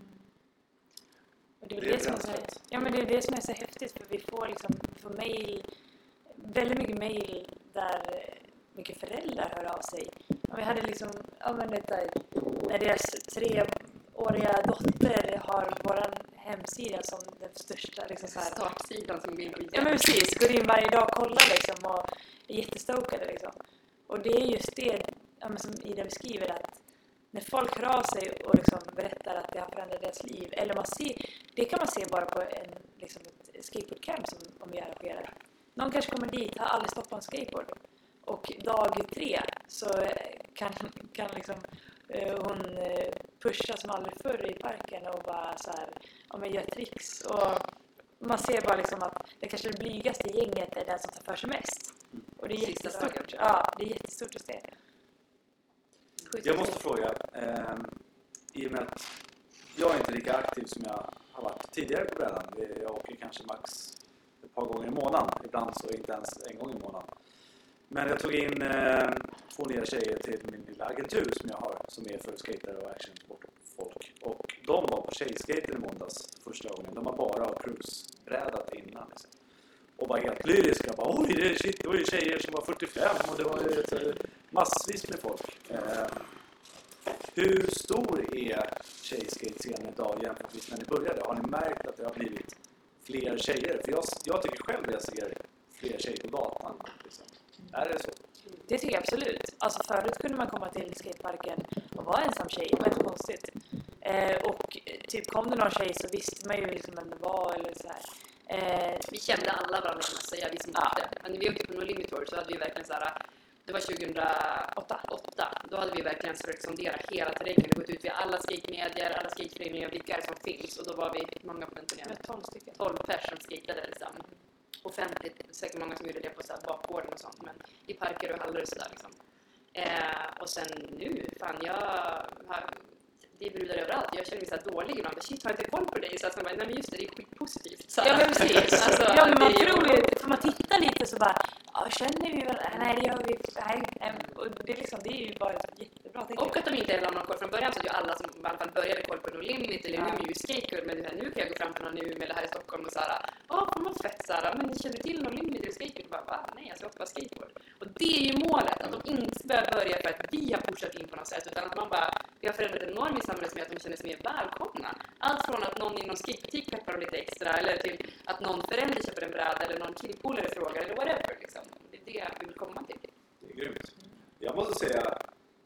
Och det är det, det, som är så, ja, men det är det som är så häftigt för vi får liksom får mail, väldigt mycket mail där mycket föräldrar hör av sig. Och vi hade liksom, ja men det när deras treåriga dotter har våran hemsida som den största liksom så här, startsidan som går in och ja men precis, går in varje dag och kollar liksom och är jättestokade liksom. Och det är just det, ja, men som Ida beskriver att när folk hör av sig och liksom berättar att det har förändrat deras liv. Eller man ser, det kan man se bara på en, liksom ett skateboardcamp som om vi arrangerar. Någon kanske kommer dit, har aldrig stått på en skateboard. Och dag tre så kan, kan liksom, uh, hon pusha som aldrig förr i parken och bara så här, ja, men gör tricks. Och man ser bara liksom att det kanske det blygaste gänget är den som tar för sig mest. Och det är jättestort. Ja, det är jättestort att se. Jag måste fråga, eh, i och med att jag är inte lika aktiv som jag har varit tidigare på brädan. Jag åker kanske max ett par gånger i månaden, ibland så inte ens en gång i månaden. Men jag tog in eh, två nya tjejer till min lilla agentur som jag har, som är för skater och actionsportfolk. Och de var på tjejskater i måndags första gången. De har bara cruisebrädat innan liksom. Och var helt lyriska. Bara, oj, det, shit, det var ju tjejer som var fyrtio, Hur stor är tjejskate-scenen idag jämfört med när ni började? Har ni märkt att det har blivit fler tjejer? För jag, jag tycker själv att jag ser fler tjejer på gatan. Liksom. Är det så? Det tycker jag absolut. Alltså förut kunde man komma till skateparken och vara ensam tjej. Det var inte konstigt. Eh, och typ kom det någon tjej så visste man ju liksom vem det var eller så här. Eh, Vi kände alla varandra kan man säga, vi som Ja. åkte. Men när vi åkte på No Limit Tour så hade vi verkligen så här. Det var tjugohundraåtta. Då hade vi verkligen försökt sondera hela terrängen och gått ut via alla skatemedier, alla skateföreningar och vilka som finns. Och då var vi många på den turnén. tolv stycken. tolv personer som skatade liksom. Offentligt, säkert många som gjorde det på så här bakgården och sånt, men i parker och hallar och sådär liksom. Eh, och sen nu, fan jag har, det är brudar överallt, jag känner mig så här dålig ibland, shit har jag inte koll på dig? Så att man bara, nej men just det, det är skitpositivt. Så, Ja men precis. alltså, ja men man det är ju- tror ju, för man tittar lite så bara, ja känner vi väl, nej det gör vi, nej. nej. Och det är liksom, det är ju bara ett jättebra tänker Och att de inte heller har någon koll. Från början så hade ju alla som i alla fall började koll på No Limit eller Ja. nu är ju skateboard, men det här, nu kan jag gå fram till någon nu eller här i Stockholm och såhär, ja fan vad fett såhär, men känner du till No Limit eller skateboard? Bara, va? Nej jag ska åka bara skateboard. Och det är ju målet, att de inte börjar börja för att vi har pushat in på något sätt, utan att man bara, vi har förändrat enormt i samhället med att de känner sig mer välkomna. Allt från att någon inom skatebutik peppar dem lite extra, eller till att någon förälder köper en bräda eller någon killpolare frågar eller whatever liksom. Det är det vi vill komma till. Det är grymt. Jag måste säga,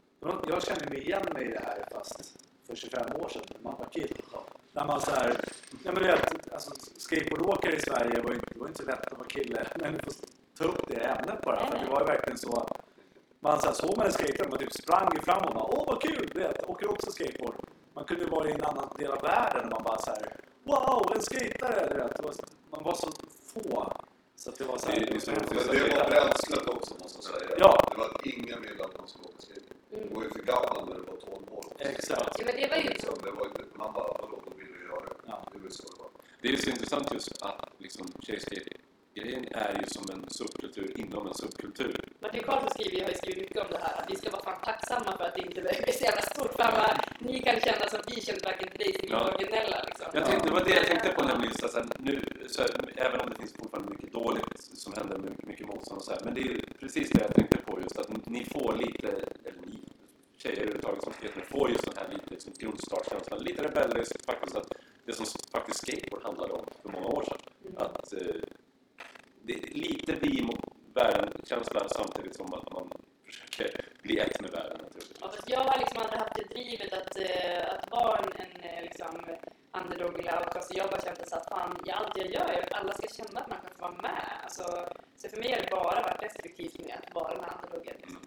jag känner mig igen mig i det här fast för tjugofem år sedan när man var kid. När man så här, ja men vet, alltså skateboardåkare i Sverige var ju inte, det var inte så lätt att vara kille, men vi får ta upp det ämnet bara, för det var ju verkligen så att man så här, såg man en skater, man typ sprang fram och man, åh vad kul, vet, åker också skateboard. Man kunde vara i en annan del av världen och man bara så här, wow, en skatare, du vet, det var, man var så få. Så att det var så här, Det är så roligt. Men det var bränslet också måste jag säga. Ja. Det var ingen ville att man skulle åka skateboard. Det var ju för gammal när det var tolv år. Exakt. Ja, men det var ju Så det var inte, man bara, vadå, då ville göra det. Ja. Det var så det var. Det är så intressant just att liksom, tjejskate-grejen är ju som en subkultur inom en subkultur. Martin Karlsson skriver, jag har ju skrivit mycket om det här, att vi ska vara fan tacksamma för att det inte är så jävla stort. För att ni kan känna som vi känner back in the days, ni är Ja. originella liksom. Jag tänkte, det var det jag tänkte på nämligen, så här, nu, så här, även om det finns fortfarande mycket dåligt som händer med mycket motstånd och så här, men det är precis det jag tänkte på just, att ni får lite, eller ni tjejer överhuvudtaget som skater får just den här lite liksom, grundstartkänslan, lite rebelliskt faktiskt, att det som faktiskt skateboard handlade om för många år sedan. Mm. Att eh, det är lite vi mot världen-känslan samtidigt som att man försöker bli ett med världen. Ja, fast jag har liksom aldrig haft det drivet att, eh, att vara en, en eh, liksom, underdog eller outcast. Jag har bara känt att fan, jag, allt jag gör är att alla ska känna att man kan få vara med. Alltså, så för mig har det bara varit restriktivt med att vara den här underdogen. Liksom.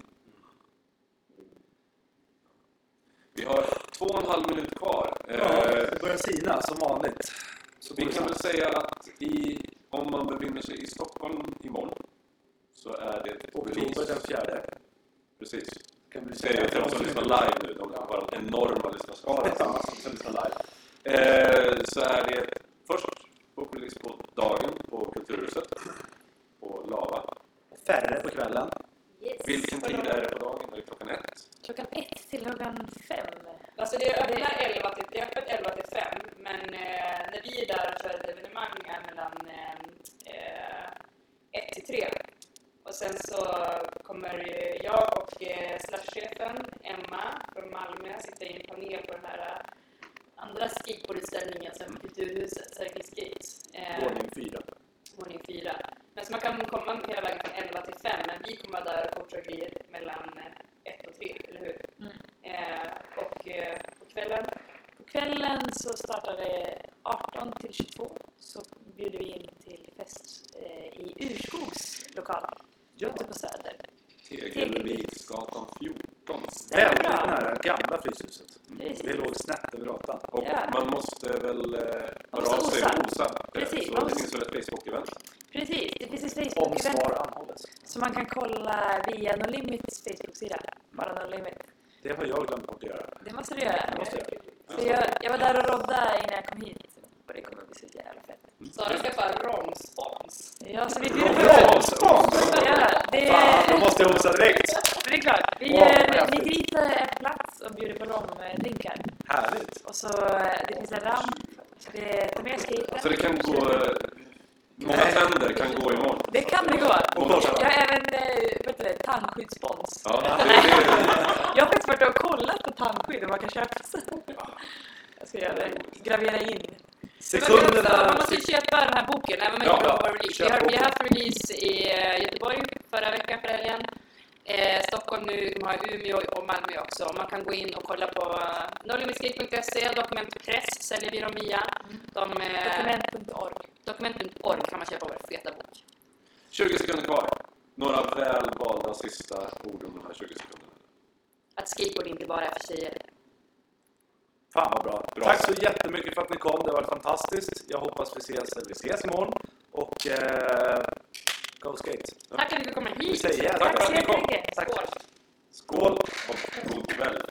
Vi har två och en halv minut kvar. Ja, Eh, det börjar sina som vanligt. Så vi kan väl säga att i, om man befinner sig i Stockholm imorgon så är det oktober den fjärde. Precis. Kan vi Säger jag till de som lyssnar live nu, de har bara en enorma lyssnarskara Ja, som lyssnar live. eh, så är det först på release på dagen på Kulturhuset på Lava. Färre på kvällen. Yes. Vilken tid är det på dagen? Är det klockan ett? Klockan ett till klockan fem. Alltså det öppnar elva till, det är öppet elva till fem, men eh, när vi är där så är det ett evenemang är mellan eh, ett till tre. Och sen så kommer jag och eh, Slash-chefen Emma från Malmö sitta i en panel på den här eh, andra skateboardutställningen som Kulturhuset, Circle Skates. Eh, Våning fyra. Våning fyra. Men så man kan komma hela vägen från elva till fem, men vi kommer där och fortsätter grejer mellan eh, ett och tre, eller hur? Mm. Eh, och eh, på kvällen På kvällen så startar det arton till tjugotvå, så bjuder vi in till fest eh, i Urskogs lokal ute på Söder. Tegelviksgatan fjorton. Det är Väldigt bra. nära gamla Fryshuset. Precis. Det låg snett över gatan. Och Ja. man måste väl eh, Man höra av måste sig osa. och osa. Precis, Så man det måste- finns väl ett Facebook-event. Precis, det finns ett Om Facebook-event svar anhålles. som man kan kolla via No Limits Facebook-sida. Bara No Limit. Det har jag glömt bort att göra. Det måste du göra. Det måste jag göra. För jag, jag var där och roddade innan jag kom hit. Och det kommer bli så jävla fett. Sara ska få romspons. Ja, så vi bjuder på Romspons! Ja, det Fan, då är, måste jag osa direkt. det är klart. Vi Wow, gör häftigt. Nigrita är på plats och bjuder på romdrinkar. Härligt. Och så eh, det finns en ramp. Så det tar med skater. Så det kan gå... eh, Många tänder kan gå imorgon. Det kan det gå. Och korsarna. Jag har även eh, vet du, det, tandskyddsspons. Ja, det, det, Jag har faktiskt varit och kollat på tandskydd man kan köpa sen. Jag ska göra det. Gravera in. Sekunderna... Man måste ju köpa den här boken även om man Ja, inte ja. har release. Köp Vi har, vi boken. har haft release i eh, Göteborg förra veckan för helgen. Eh, Stockholm nu, de har Umeå och Malmö också. Man kan gå in och kolla på uh, nolllimitsskate punkt se, Dokumentpress säljer vi dem via. De, eh, Dokument punkt org. Dokument punkt org kan man köpa vår feta bok. tjugo sekunder kvar. Några välvalda sista ord om de här tjugo sekunderna. Att skateboard inte bara är för tjejer. Fan vad bra. Bra. Tack så jättemycket för att ni kom. Det var fantastiskt. Jag hoppas vi ses, vi ses imorgon. Och eh, go skate. Tack för att du fick komma Vi hit. säger Tack för att ni kom. jättemycket. Skål. Skål och god kväll.